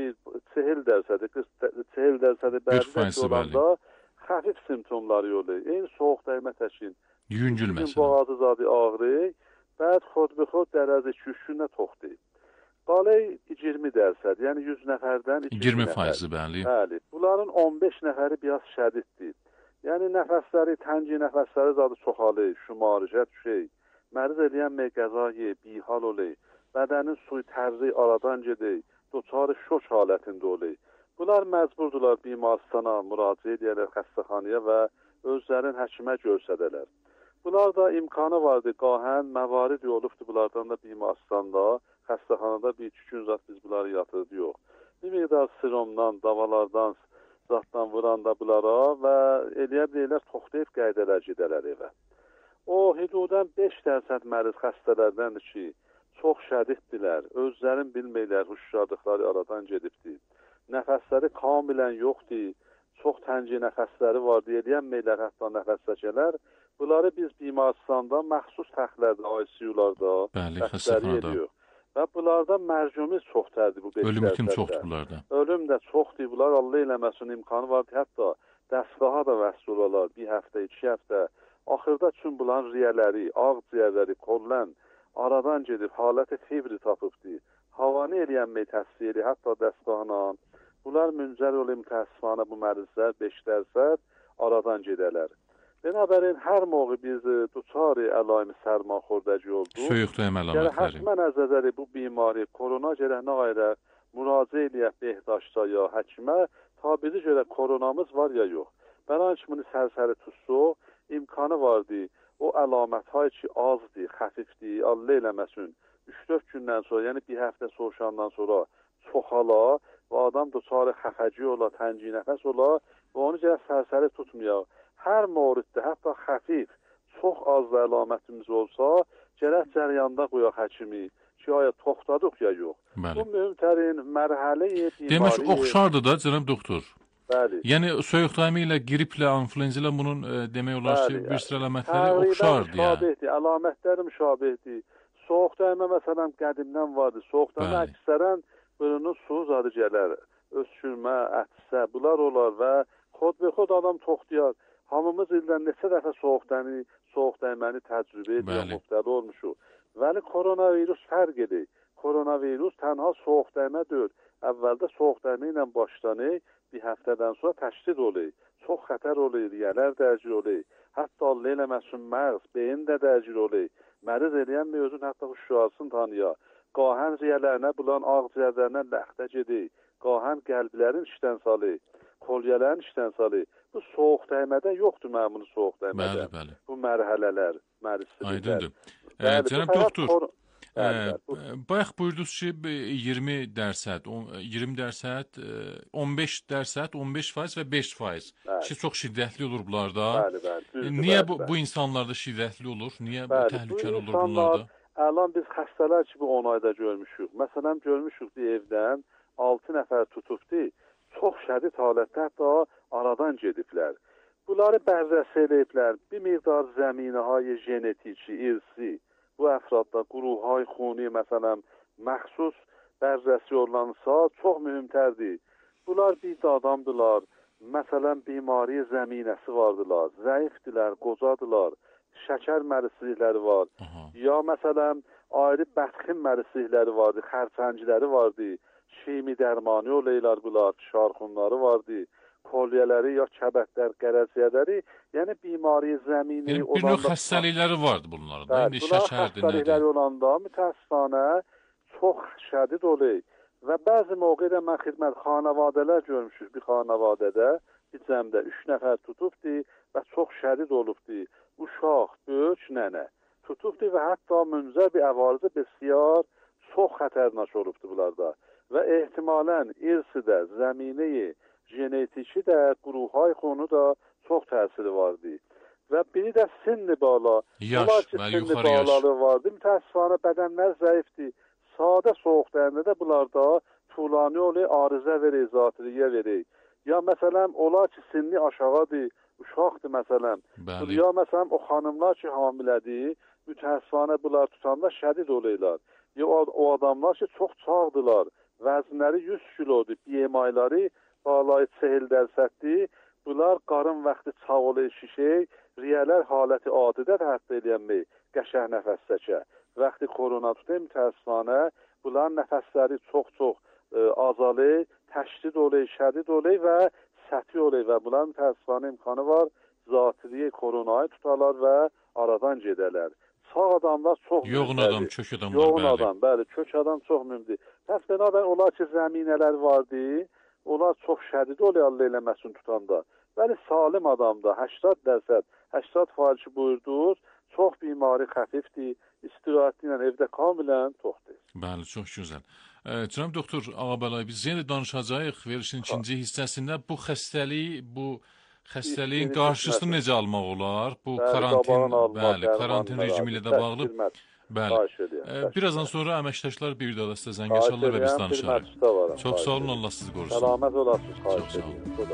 40% bəzi olanda xəfif simptomları olur. Eyni soğuq dəymə təşkin. Yüngül məsələn. Boğazı zadı ağrı, bəzi xod-bixod dərəzi 2-3 günə toxdur. Qaley 20%, yəni 100 nəfərdən 20%, bəli. Bəli. Bunların 15 nəfəri biraz şədiddir. Yəni nəfəsləri, təngi nəfəsləri zadı çoxalır, şumarıcə düşür. Məriz eləyən məqəzayı, bihal olur. Bədənin suyu tərzi aradan gedir, doçarı şoç halətində olur. Bunlar məcburdular bimaristana müraciət edərlər xəstəxanaya və özlərin həkimə görsədələr. Bunlar da imkanı vardı, qahən, məvarid olubdu bunlardan da bimaristanda, xəstəxanada bir 2 gün zat biz bunları yatırdı, yox. Bir miqdar siromdan, davalardan, zatdan vuran da bunlara və eləyə toxtayıb qaydələr gedələr evə. O, hüdudən 5% məriz xəstələrdəndir ki, çox şədiddirlər, özlərin bilməklər, huşşardıqları aradan gedibdir. Nəfəsləri kamilən yoxdur, çox təngi nəfəsləri var, deyilənməklər, hətta nəfəs çəkələr. Bunları biz bimaristanda, məxsus təxtlərdə, ICU-larda xəstəri ediyor. Və bunlarda mərcumuz çoxdurdur bu 5%. Ölüm kim çoxdur bunlarda? Ölüm də çoxdur, bunlar Allah eləməsin imkanı vardır, hətta dəstgaha da vəsl olarlar, bir həftə, 2 həftə. Axırda üçün bunların riyələri, ağciyərləri, kollən aradan gedib, haləti fibri tapıbdır. Havanı eləyənmək təsviri, hətta dəstgahla. Bunlar müncər olayım təəssüfana bu mərizlər 5% aradan gedələr. Binabərin hər moğu biz duçari əlayimi sərmaxordəci oldu. Soyuqdayım əlamətləri. Həşmə nəzərləri bu bimari, korona gələnə ayrı müraciə eləyək behdaşda ya həkimə, ta bizi görə koronamız var ya yox. Bələn ki, bunu sərsəri tutsu, imkanı vardı. O əlamətlər ki, azdır, xəfifdir, Allah eləməsin. 3-4 gündən sonra, yəni bir həftə soğuşandan sonra çoxala və adam duçarı xəfəci ola, təngi nəfəs ola və onu görə sərsəri tutmayaq. Hər moriddə, hətta xəfif, çox az da əlamətimiz olsa, gərək cəriyanda qoyaq həkimi ki, aya toxtadıq ya yox. Bəli. Bu mühümtərin mərhələ-i bimari... Demək, oxşardır da, cənab doktor. Bəli. Yəni, soyuqdayımı ilə, griplə, influenza ilə bunun demək olar ki, bir sıra əlamətləri oxşardır. Müşabihdir, əlamətləri müşabihdir. Soğuqdayımə, məsələn, qədimdən vardır. Soğuqdayımə əksərən bölünün su zadı gələr, öskürmə, ətsə, bunlar olar və xod adam toxtuyar. Hamımız ildən neçə dəfə soğuqdayməni təcrübə ediyor, müftəli olmuşuq. Vəli koronavirus fərq edir. Koronavirus tənha soğuqdaymə deyil. Əvvəldə soğuqdaymə ilə başlanır, bir həftədən sonra təşdid olur. Çox xətər olur, riyələr dərcil olur. Hətta Allah eləməsin məğz, beyin də dərcil olur. Məriz eləyən bir özün hətta huşşuarsın tanıya. Qahən riyələrinə, bulan ağciyərlərinə ləxtə gedir. Qahən qəlblərin işdən salır. Kolyələrin işdən salır. Bu soğuqdaymədə yoxdur məmunu soğuqdaymədə. Bəli. Bu mərhələlər, mərisliliklər. Aydındır. Cənab doktor, bayaq buyurdunuz ki, 20%, 20%, 15%, 15% və 5% ki, çox şiddətli olur bunlarda. Bəli. Niyə bu insanlarda şiddətli olur? Niyə bu təhlükəli olur bunlarda? Əlan biz xəstələr kimi 10 ayda görmüşük. Məsələn, görmüşük bir evdən 6 nəfər tutubdur. Çox şədid halətdə hətta aradan gediblər. Bunları bərrəsə eləyiblər. Bir miqdar zəminəhay genetiki, irsi, bu əfradda quruhay xuni, məsələn, məxsus bərrəsi olunansa çox mühümtərdir. Bunlar bir də adamdılar, məsələn, bimari zəminəsi vardılar, zəifdilər, qocadılar, şəkər mərislikləri var. Ya məsələn, ayrı bətxin mərislikləri vardı, xərçəngləri vardı. Şimi dərmani olaylar bunlar, şarxunları vardı, kolyələri ya kəbətlər, qərəziyyələri, yəni bimari zəmini olanda... Bir növ xəstəlikləri vardı bunlarda. Bəli, bunlar xəstəlikləri olanda mütəəssifانə çox şədid olur və bəzi mövqedə mən xidmət xanavadələr görmüşük, bir xanavadədə, bir cəmdə 3 nəfər tutubdur və çox şədid olubdur. Uşaq, böyük, nənə tutubdur və hətta münzər bir əvarizə bəsiyar çox xətərnaş olubdur bunlarda. Və ehtimalən irsi də, zəmineyi, genetiki də, quruhay xonu da çox təsiri vardı. Və biri də sinni bala. Yaş və yuxarı yaş. Vardı. Mütəəssifانə bədənlər zəifdir. Sadə soğuqdayında da bunlarda tulani olur, arızə verir, zatiriyə verir. Ya məsələn, olar ki, sinni aşağıdır, uşaqdır məsələn. Ya məsələn, o xanımlar ki, hamilədir, mütəəssifانə bunlar tutanda şədid olurlar. Ya o adamlar ki, çox çağdılar. Vəzinləri 100 kilodur, BMI-ləri balayı 40%dir. Bunlar qarın vaxtı çağ olur şişək, riyələr haləti adidə də hətta eləyənmək, qəşəh nəfəs çəkə. Vaxtı korona tutayım, təəssüfanə bunların nəfəsləri çox-çox azalır, təşdid olur, şədid olur və səthi olur və bunların təəssüfənə imkanı var, zatiliyi koronayı tutarlar və aradan gedərlər. Sağ adamlar çox yoğun adam, kök adamlar, yoğun adam, bəli, kök adam çox mühümdür. Bəs binaən olar ki, zəminələr vardı, onlar çox şədid oluyor eləməsini tutanda. Bəli, salim adamda 80%, 80% buyurduğuz çox bimari xəfifdir, istirahətli ilə evdə kamilən toxdur. Bəli, çox gözəl. Cənab doktor Ağabəlay, biz yenə danışacağıq verilişin ikinci hissəsində bu xəstəliyin qarşısını necə almaq olar? Bu karantin rejimi ilə də bağlı. Bəli. Birazdan sonra əməkdaşlar bir daha da sizə zəng açarlar və biz danışarıq. Çox sağ olun, Allah sizi qorusun. Səlamət olasınız, xahiş edirəm.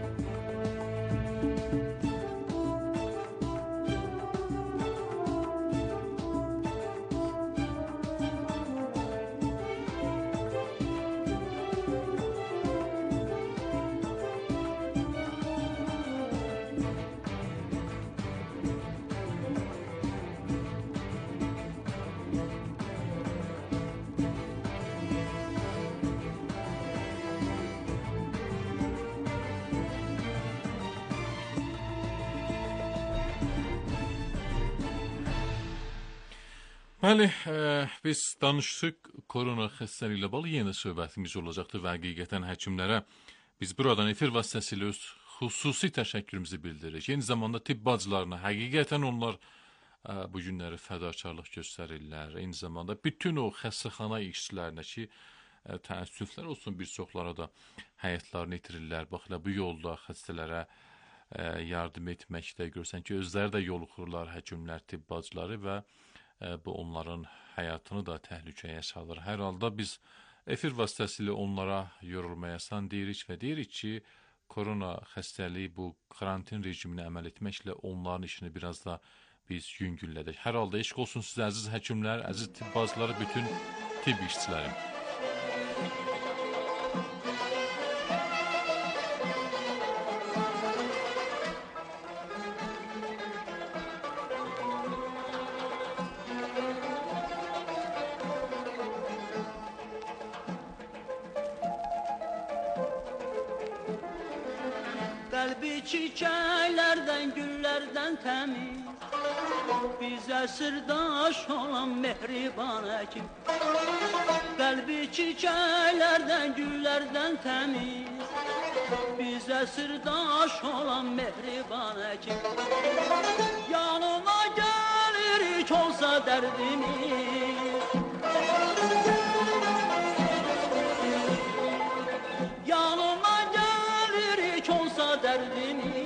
Bəli, biz danışdıq korona xəstəliyi ilə bağlı yenə söhbətimiz olacaqdır və həqiqətən həkimlərə biz buradan efir vasitəsilə öz xüsusi təşəkkürümüzü bildiririk. Eyni zamanda tibb bacılarına həqiqətən onlar bu günləri fədakarlıq göstərirlər. Eyni zamanda bütün o xəstəxana işçilərinə ki, təəssüflər olsun, bir çoxlara da həyatlarını itirirlər. Bax elə bu yolda xəstələrə yardım etməkdə görsən ki, özləri də yoluxurlar həkimlər, tibb bacıları və bu onların həyatını da təhlükəyə salır. Hər halda biz efir vasitəsilə onlara yorulmayasan deyirik və deyirik ki, korona xəstəliyi bu karantin rejiminə əməl etməklə onların işini biraz da biz yüngüllədək. Hər halda eşq olsun sizə əziz həkimlər, əziz tibb bacıları, bütün tibb işçiləri. Qəlbi çiçəklərdən, güllərdən təmiz, bizə sirdaş olan mehriban həkim. Qəlbi çiçəklərdən, güllərdən təmiz, bizə sirdaş olan mehriban həkim. Yanıma gəlirik olsa dərdimiz, yanıma gəlirik olsa dərdimiz,